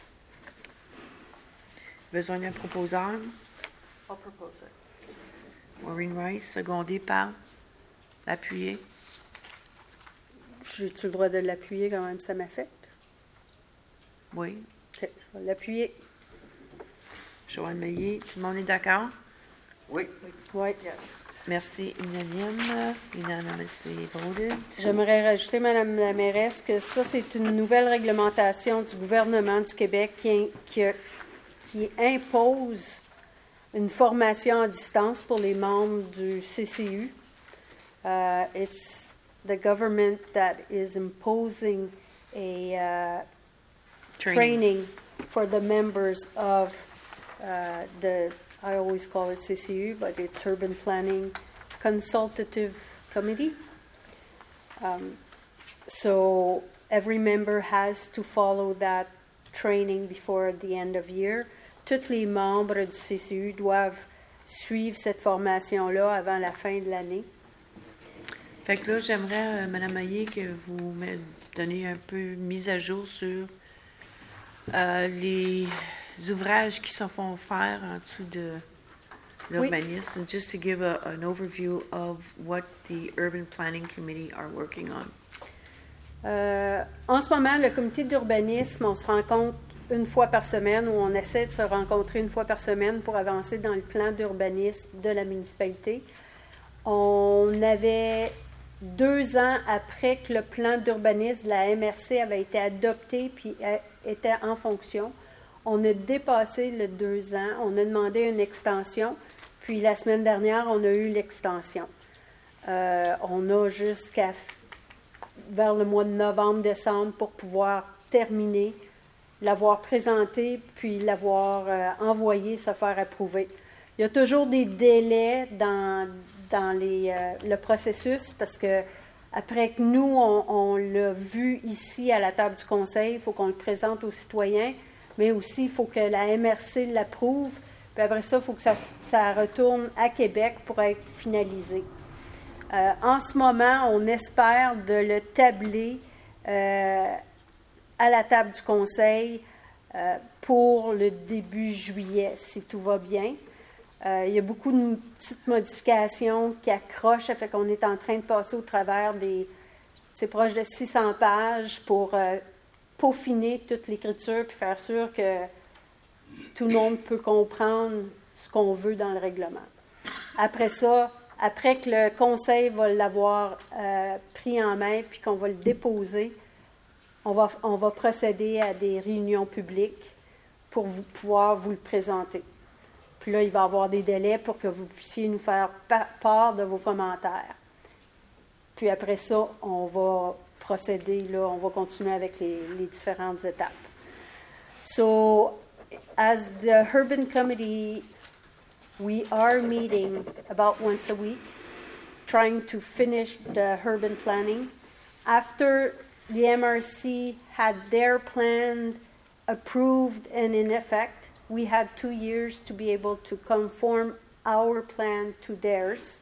Besoin d'un proposeur. I'll propose it. Maureen Rice, secondé par, appuyé. J'ai-tu le droit de l'appuyer quand même, ça m'affecte? Oui. OK, je vais l'appuyer. Joanne Maillet, tout le monde est d'accord? Oui. Oui. Yes. Merci, unanime. Unanimously voted. J'aimerais rajouter, Madame la mairesse, que ça, c'est une nouvelle réglementation du gouvernement du Québec qui impose une formation à distance pour les membres du CCU. It's the government that is imposing a training for the members of I always call it CCU, but it's Urban Planning Consultative Committee. So every member has to follow that training before the end of year. Tous les membres du CCU doivent suivre cette formation-là avant la fin de l'année. Fait que là, j'aimerais, Mme Maillet, que vous me donniez un peu mise à jour sur les ouvrages qui se font faire en dessous de l'urbanisme, just to give an overview of what the Urban Planning Committee are working on. En ce moment, le comité d'urbanisme, on se rencontre une fois par semaine, ou on essaie de se rencontrer une fois par semaine pour avancer dans le plan d'urbanisme de la municipalité. On avait 2 ans après que le plan d'urbanisme de la MRC avait été adopté puis était en fonction. On a dépassé le 2 ans. On a demandé une extension. Puis la semaine dernière, on a eu l'extension. On a jusqu'à vers le mois de novembre-décembre pour pouvoir terminer, l'avoir présenté, puis l'avoir envoyé, se faire approuver. Il y a toujours des délais dans le processus parce que après que nous, on l'a vu ici à la table du conseil, il faut qu'on le présente aux citoyens, mais aussi il faut que la MRC l'approuve, puis après ça, il faut que ça retourne à Québec pour être finalisé. En ce moment, on espère de le tabler à la table du conseil pour le début juillet, si tout va bien. Il y a beaucoup de petites modifications qui accrochent, ça fait qu'on est en train de passer au travers c'est proche de 600 pages pour peaufiner toute l'écriture puis faire sûr que tout le monde peut comprendre ce qu'on veut dans le règlement. Après ça, après que le conseil va l'avoir pris en main puis qu'on va le déposer, on va procéder à des réunions publiques pour pouvoir vous le présenter. Puis là, il va y avoir des délais pour que vous puissiez nous faire part de vos commentaires. Puis après ça, on va procéder, là, on va continuer avec les différentes étapes. So, as the Urban Committee, we are meeting about once a week, trying to finish the urban planning. After the MRC had their plan approved and in effect, we had 2 years to be able to conform our plan to theirs.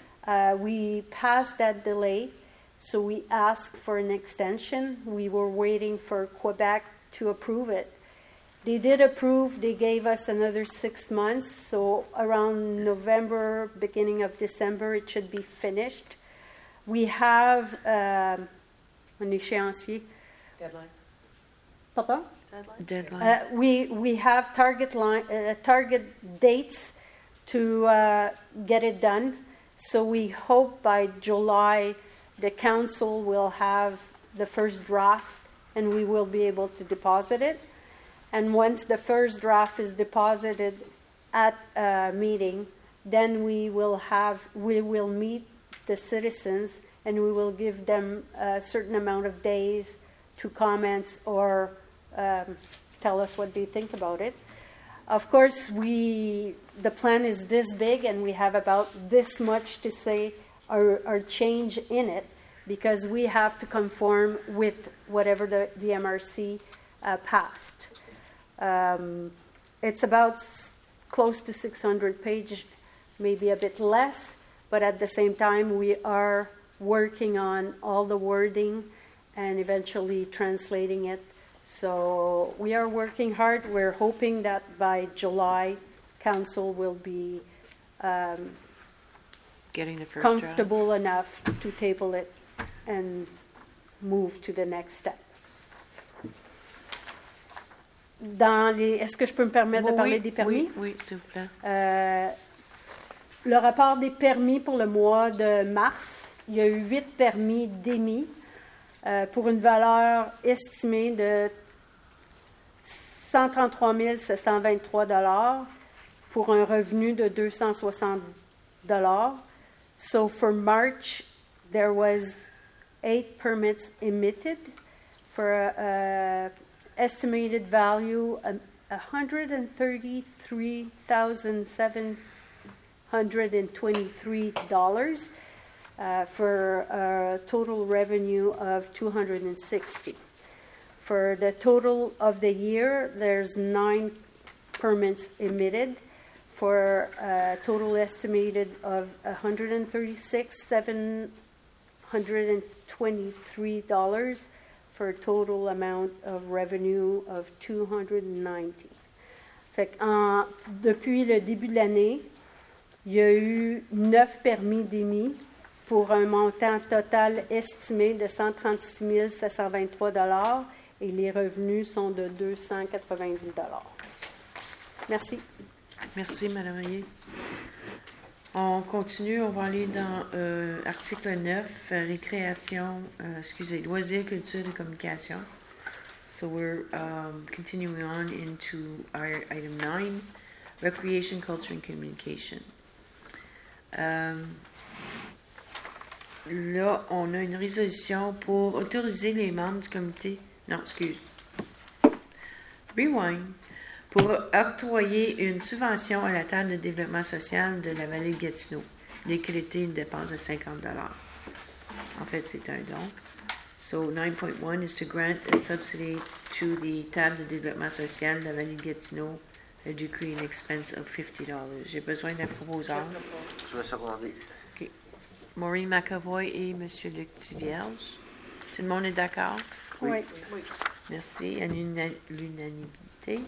We passed that delay, so we asked for an extension. We were waiting for Quebec to approve it. They did approve. They gave us another 6 months, so around November, beginning of December, it should be finished. We have un échéancier. Deadline. Pardon? Deadline. We have target dates to get it done. So we hope by July the council will have the first draft and we will be able to deposit it. And once the first draft is deposited at a meeting, then we will meet the citizens and we will give them a certain amount of days to comment or tell us what they think about it. Of course, the plan is this big and we have about this much to say or change in it because we have to conform with whatever the MRC passed. It's about close to 600 pages, maybe a bit less, but at the same time we are working on all the wording and eventually translating it. So we are working hard. We're hoping that by July, Council will be Getting the first comfortable enough to table it and move to the next step. Est-ce que je peux me permettre de parler des permis? Oui, s'il vous plaît. Le rapport des permis pour le mois de mars, il y a eu 8 permis d'émis pour une valeur estimée de 133 723 $ pour un revenu de 260 $. So for March, there was 8 permits emitted for a estimated value of $133,723 for a total revenue of $260. For the total of the year, there's 9 permits emitted for a total estimated of $136,723 for a total amount of revenue of $290. Fait que depuis le début de l'année, il y a eu 9 permis d'émis pour un montant total estimé de $136 723 $ et les revenus sont de $290. Merci. Merci, Mme Ayé. On continue, on va aller dans article 9, loisirs, culture et communication. So we're continuing on into our item 9, recreation, culture and communication. là, on a une résolution pour autoriser les membres du comité. Non, excuse. Rewind. Pour octroyer une subvention à la table de développement social de la vallée de Gatineau. L'équité une dépense de 50 $. En fait, c'est un don. So 9.1 is to grant a subsidy to the table de développement social de la vallée de Gatineau, a decree in expense of 50 $. J'ai besoin d'un proposeur. Je vais seconder. Maureen McAvoy et M. Luc Tivierge. Tout le monde est d'accord? Oui. Oui. Merci. À l'unanimité.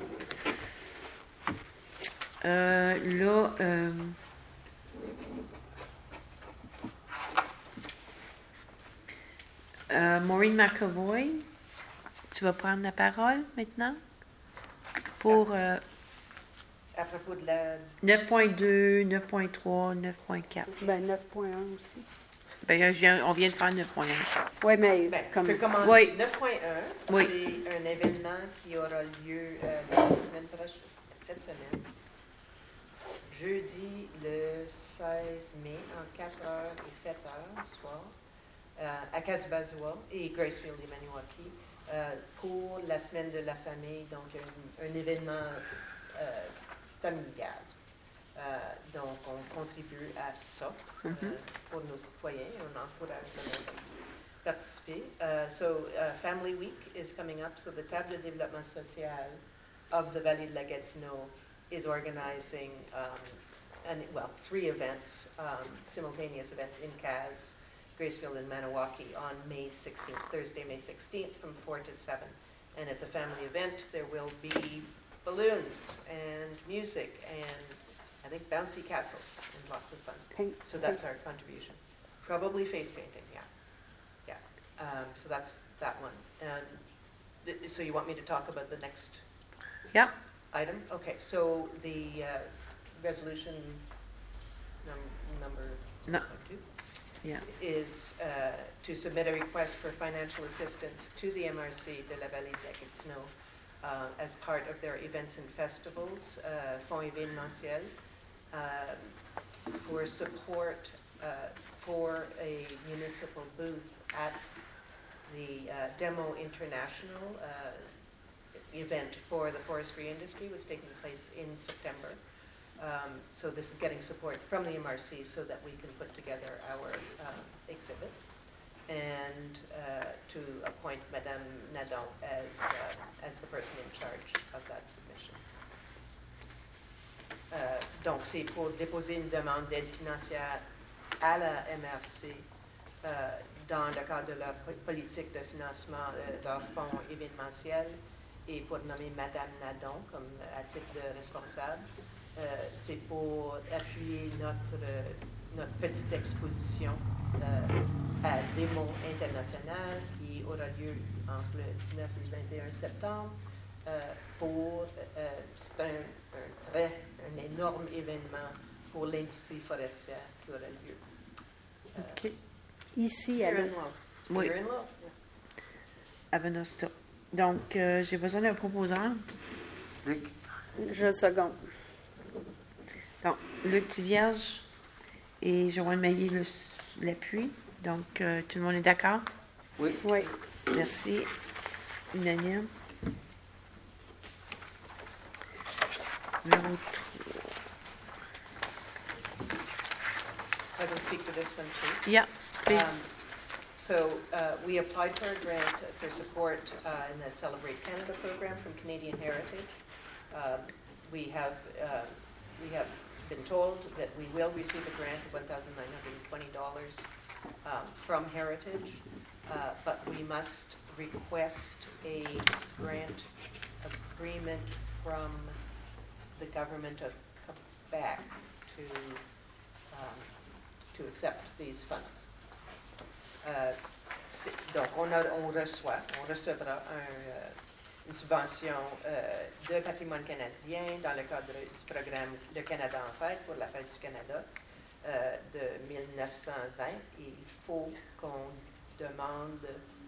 Maureen McAvoy, tu vas prendre la parole maintenant pour À propos de la... 9.2, 9.3, 9.4. Ben, 9.1 aussi. Ben, on vient de faire 9.1. Oui, mais Ben, comme... je peux commencer. Oui. 9.1, Oui. c'est un événement qui aura lieu la semaine prochaine, cette semaine. Jeudi, le 16 mai, en 4h et 7h du soir, à Casabazua et Gracefield et Maniwaki, pour la semaine de la famille, donc un événement familial. Donc, on contribue à ça pour nos citoyens et on encourage le monde à participer. Family Week is coming up, so the Table de développement social of the Valley de la Gatineau is organizing, 3 events, simultaneous events in Cas, Gracefield, and Maniwaki on May 16th, Thursday, May 16th from 4 to 7. And it's a family event. There will be balloons and music and I think bouncy castles and lots of fun. Paint. So that's our contribution. Probably face painting, yeah. So that's that one. So you want me to talk about the next Yeah. item? Okay, so the resolution number No. 2 Yeah. is to submit a request for financial assistance to the MRC de la Vallée de Gatineau as part of their events and festivals, Fonds événementiel, for support for a municipal booth at the Demo International event for the forestry industry was taking place in September. So this is getting support from the MRC so that we can put together our exhibit and to appoint Madame Nadon as the person in charge of that submission. Donc c'est pour déposer une demande d'aide financière à la MRC dans le cadre de la politique de financement de leur fonds événementiel et pour nommer Madame Nadon comme à titre de responsable. C'est pour appuyer notre petite exposition à Démo International qui aura lieu entre le 19 et le 21 septembre. C'est un énorme événement pour l'industrie forestière qui aura lieu. OK. Ici, à Here la... in Law. Oui. Here in Law, yeah. À Venosta. Donc, j'ai besoin d'un proposeur. Luc? Je seconde. Donc, Luc Tivierge et Joanne Maillé l'appui. Donc, tout le monde est d'accord? Oui. Oui. Merci. Unanime. Numéro 3. I can speak for this one too. Yeah, please. We applied for a grant for support in the Celebrate Canada program from Canadian Heritage. We have been told that we will receive a grant of $1,920 from Heritage, but we must request a grant agreement from the government of Quebec to accept these funds. Donc, on recevra une subvention de patrimoine canadien dans le cadre du programme Le Canada en fête pour la fête du Canada de 1920. Et il faut qu'on demande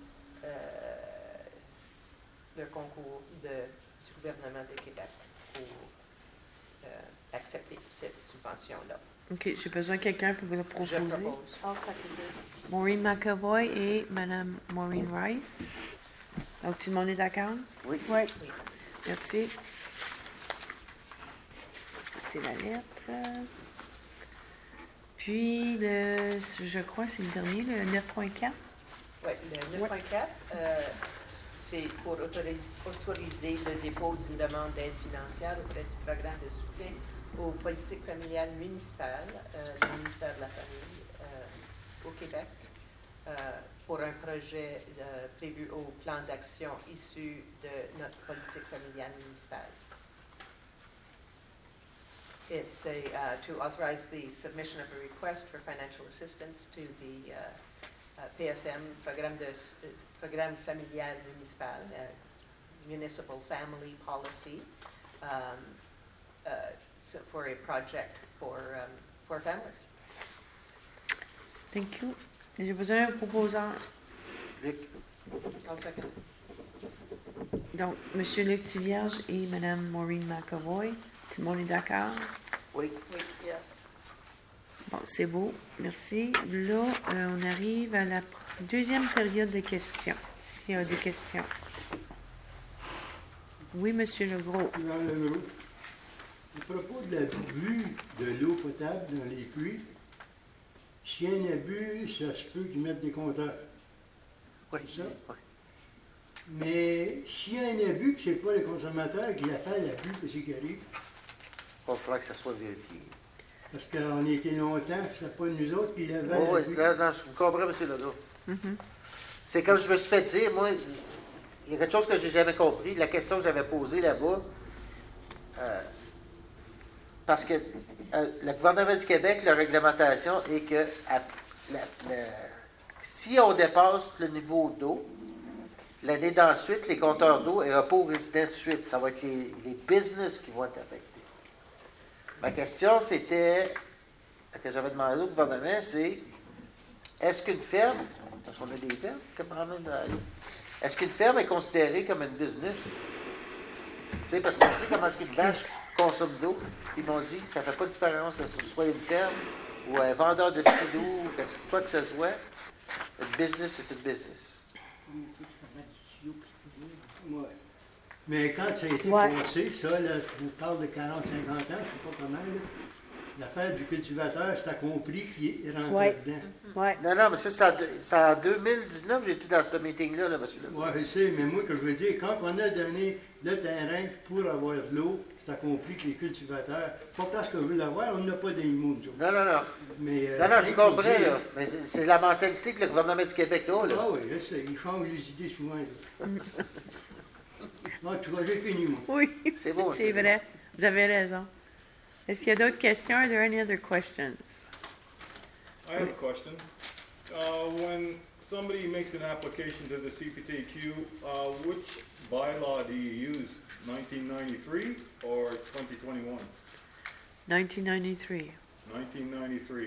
le concours du gouvernement de Québec pour accepter cette subvention-là. OK, j'ai besoin de quelqu'un pour vous le Je proposer. propose. I'll second it. Maureen McAvoy et Madame Maureen Rice. Donc, tout le monde est d'accord? Oui. Ouais. Merci. C'est la lettre. Puis, je crois que c'est le dernier, le 9.4. Oui, le 9.4, c'est pour autoriser le dépôt d'une demande d'aide financière auprès du programme de soutien aux politiques familiales municipales, du ministère de la Famille au Québec, pour un projet prévu au plan d'action issu de notre politique familiale municipale. It's to authorize the submission of a request for financial assistance to the PFM, Programme familial municipal, Municipal Family Policy, so for a project for families. Thank you. J'ai besoin d'un proposant. Luc? I'll second. Donc, M. Luc Tivierge et Mme Maureen McAvoy. Tout le monde est d'accord? Oui. Oui, yes. Bon, c'est beau. Merci. Là, on arrive à la deuxième période de questions. S'il y a des questions. Oui, M. Legros. Dans le groupe, à propos de l'abus de l'eau potable dans les puits, s'il y a un abus, ça se peut qu'ils mettent des compteurs. Oui. C'est ça? Oui. Mais s'il y a un abus, puis c'est pas le consommateur qui a fait l'abus, qu'est-ce qui arrive? Il va falloir que ça soit vérifié. Parce qu'on a été longtemps, puis c'est pas nous autres qui l'avons Oui, l'abus. là, je vous comprends, M. Legault. Mhm. C'est comme je me suis fait dire, moi, il y a quelque chose que j'ai jamais compris. La question que j'avais posée là-bas, parce que le gouvernement du Québec, la réglementation est que si on dépasse le niveau d'eau, l'année d'ensuite, les compteurs d'eau et repos résidents de suite, ça va être les business qui vont être affectés. Ma question, c'était, que j'avais demandé au gouvernement, c'est, est-ce qu'une ferme, parce qu'on a des fermes, comme Brandon a dit, est-ce qu'une ferme est considérée comme une business? Tu sais, parce qu'on dit comment est-ce qu'une vache consomme d'eau, ils m'ont dit, ça ne fait pas de différence que ce soit une ferme ou un vendeur de ski d'eau, ou quoi que ce soit, une business, c'est une business. Ouais. Mais quand ça a été Ouais. passé, ça, là, on parle de 40-50 ans, je ne sais pas comment, là, l'affaire du cultivateur, c'est accompli qu'il est rentré Ouais. dedans. Ouais. Non, non, mais ça, c'est en 2019, j'étais dans ce meeting-là, là, monsieur Legault. Oui, je sais, mais moi, que je veux dire, quand on a donné le terrain pour avoir de l'eau, c'est accompli que les cultivateurs, pas parce qu'on veut l'avoir, on n'a pas d'animaux, nous autres. Non, non, non. Mais, Non, non, je c'est pour comprends, dire- là. Mais c'est la mentalité que le gouvernement du Québec a, là. Ah oui, je sais, ils changent les idées souvent. là. En tout cas, j'ai fini, moi. Oui, C'est bon, c'est vrai. Vous avez raison. Est-ce qu'il y a d'autres questions? Are there any other questions? I have a question. When somebody makes an application to the CPTQ, which bylaw do you use? 1993 or 2021? 1993. 1993.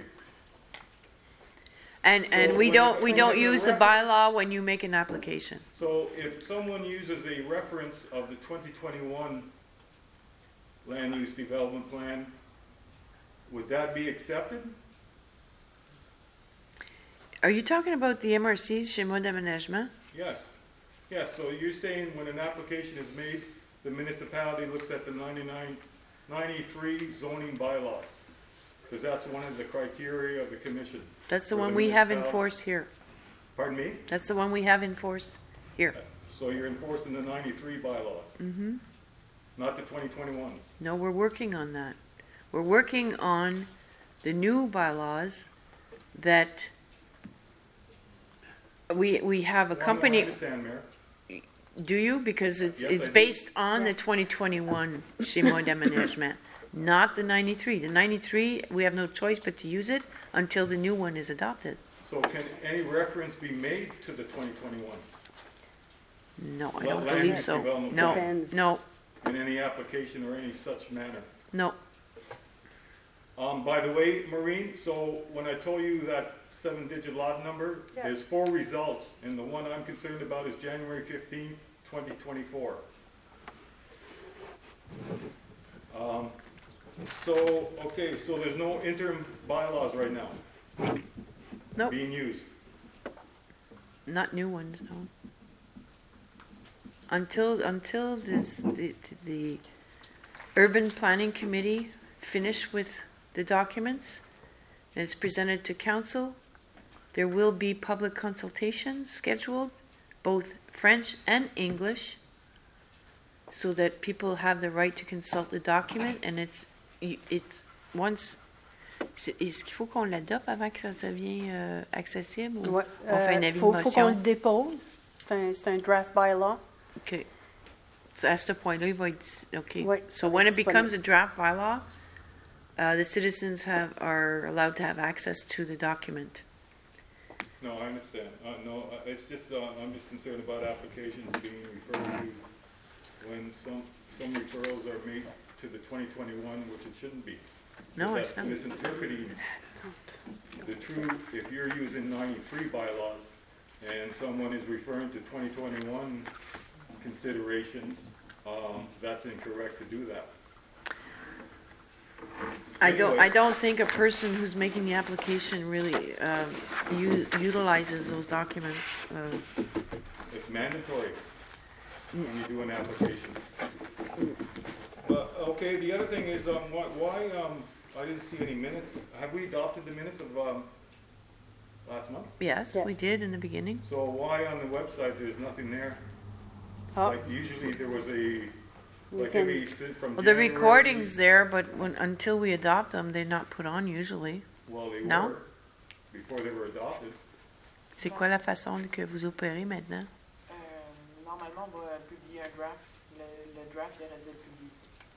And So we when don't it's we don't when use the it's bylaw when you make an application. So if someone uses a reference of the 2021 land use development plan, would that be accepted? Are you talking about the MRCs, schéma d'aménagement? Yes. Yes, so you're saying when an application is made, the municipality looks at the 93 zoning bylaws? Because that's one of the criteria of the commission. That's the For one the we have in municipality. force here. Pardon me? That's the one we have in force here. So you're enforcing the 93 bylaws, Mm-hmm. not the 2021s? No, we're working on that. We're working on the new bylaws that we have a Well, no, I company. understand, Mayor. Do you? Because it's Yes, it's I do. based on the 2021 schéma d'aménagement, not the 93. The 93, we have no choice but to use it until the new one is adopted. So can any reference be made to the 2021 No, I Well, don't land believe use so. development No, Depends. no, in any application or any such manner? no. By the way, Maureen, so when I told you that 7-digit lot number, Yeah. there's 4 results, and the one I'm concerned about is January 15th, 2024. So, okay, so there's no interim bylaws right now Nope, being used? not new ones, no. Until the Urban Planning Committee finish with the documents and it's presented to council, there will be public consultations scheduled, both French and English, so that people have the right to consult the document, and it's once. Est-ce qu'il faut qu'on l'adopte avant que ça devienne accessible ou Ouais, on fait un avis de faut qu'on motion? le dépose. C'est un draft bylaw. Okay. So à ce point-là, il va être okay. Ouais, So ça va when être it becomes a disponible. draft bylaw, the citizens are allowed to have access to the document. No, I understand. No, it's just, I'm just concerned about applications being referred to when some referrals are made to the 2021, which it shouldn't be. No, Because it's that's not. misinterpreting the true, if you're using 93 bylaws and someone is referring to 2021 considerations, that's incorrect to do that. I don't think a person who's making the application really utilizes those documents. It's mandatory when you do an application. But, okay, the other thing is, why, I didn't see any minutes. Have we adopted the minutes of, last month? Yes, we Yes. did in the beginning. So why on the website there's nothing there? Oh, Like usually there was a, we like can- maybe from Well, the January. recording's there, but until we adopt them, they're not put on usually. Well, they No? were, before they were adopted. C'est quoi la façon que vous opérez maintenant? Normalement, on va publier un draft. Le draft, il aurait dû être publié.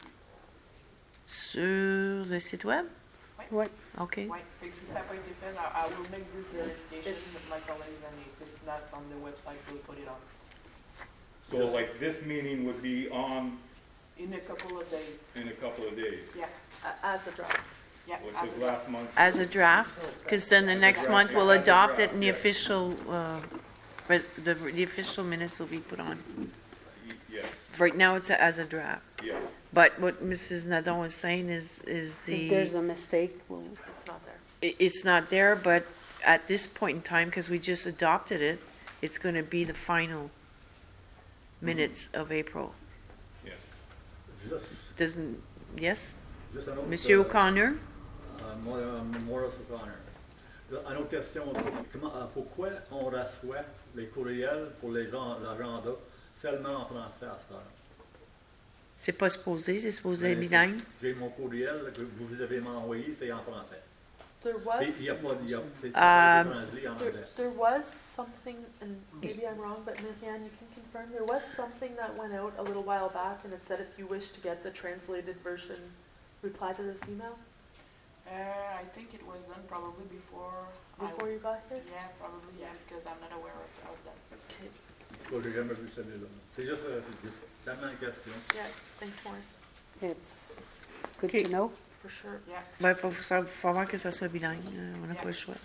Sur le site web? Oui. OK. Oui, fait que si ça n'a pas été fait, I will make this verification with my colleagues, and if it's not on the website, we'll put it on. So like this meeting would be on In a couple of days, in a couple of days, yeah, As a draft. yeah. which as was a- last month. As a draft? Because then the As a next draft, month yeah, we'll as a adopt draft, it and the yeah. official, the official minutes will be put on. Yes, Right now it's as a draft. yes. But what Mrs. Nadon was saying is If there's the, a mistake, we'll, It's not there. it's not there, but at this point in time, because we just adopted it, it's going to be the final minutes of April. Yes. Juste, Doesn't, yes? juste un autre, Monsieur O'Connor? Morris O'Connor. Là, une autre question. Pourquoi on reçoit les courriels pour l'agenda seulement en français à cette heure? C'est pas supposé, c'est supposé Ben, être bilingue. J'ai mon courriel que vous avez envoyé, c'est en français. There was, Et il n'y a pas, c'est pas été translé en there, anglais. there was something, and maybe I'm wrong, but Marianne, you can confirm, there was something that went out a little while back, and it said if you wish to get the translated version, reply to this email I think it was done probably before. before you got here. Yeah, probably, yeah, because I'm not aware of that. Okay. Moi, j'ai jamais vu celui-là. C'est juste seulement une question. Yeah, thanks, Morris, it's good Okay. to know. for sure. Yeah. Ben, faut falloir que ça soit bilingue. On n'a pas le choix.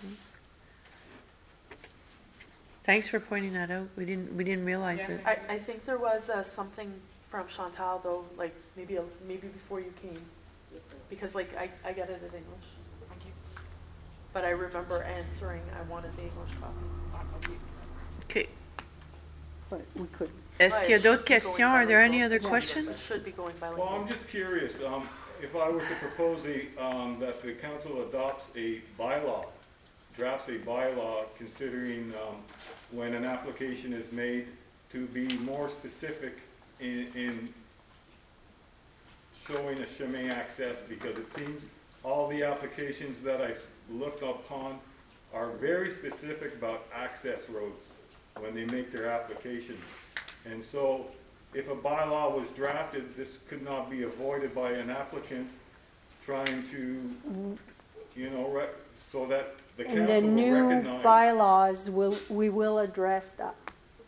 Thanks for pointing that out. We didn't realize Yeah. it. I think there was something from Chantal though, like maybe before you came, because like I get it in English, Thank you. but I remember answering I wanted the English copy. Okay. But we could. Est-ce qu'il y a it d'autres should be going questions? Are there any other bilingual. questions? It should be going Well, bilingual. I'm just curious, if I were to propose that the council adopts a bylaw, drafts a bylaw considering, when an application is made to be more specific in showing a chemin access, because it seems all the applications that I've looked upon are very specific about access roads when they make their application. And so, if a bylaw was drafted, this could not be avoided by an applicant trying to, so that the In the council will new recognize. bylaws, we will address that.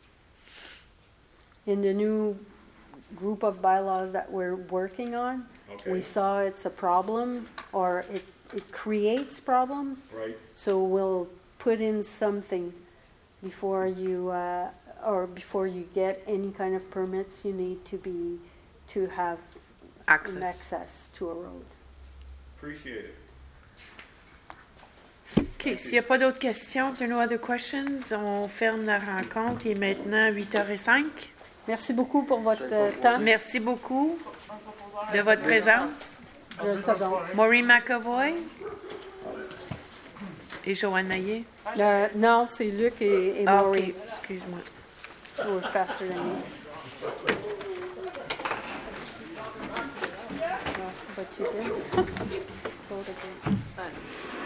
In the new group of bylaws that we're working on, we Okay, saw it's a problem, or it creates problems, right, so we'll put in something before you, before you get any kind of permits, you need to have an Access. access to a road. Appreciate it. OK, s'il n'y a pas d'autres questions, there are no other questions, on ferme la rencontre. Il est maintenant 8h05. Merci beaucoup pour votre temps. Merci beaucoup de votre présence. Maureen McAvoy et Joanne Maillet. Non, c'est Luc et Ah, Maureen. OK, excuse-moi. We're faster than me. But you did. Vote again.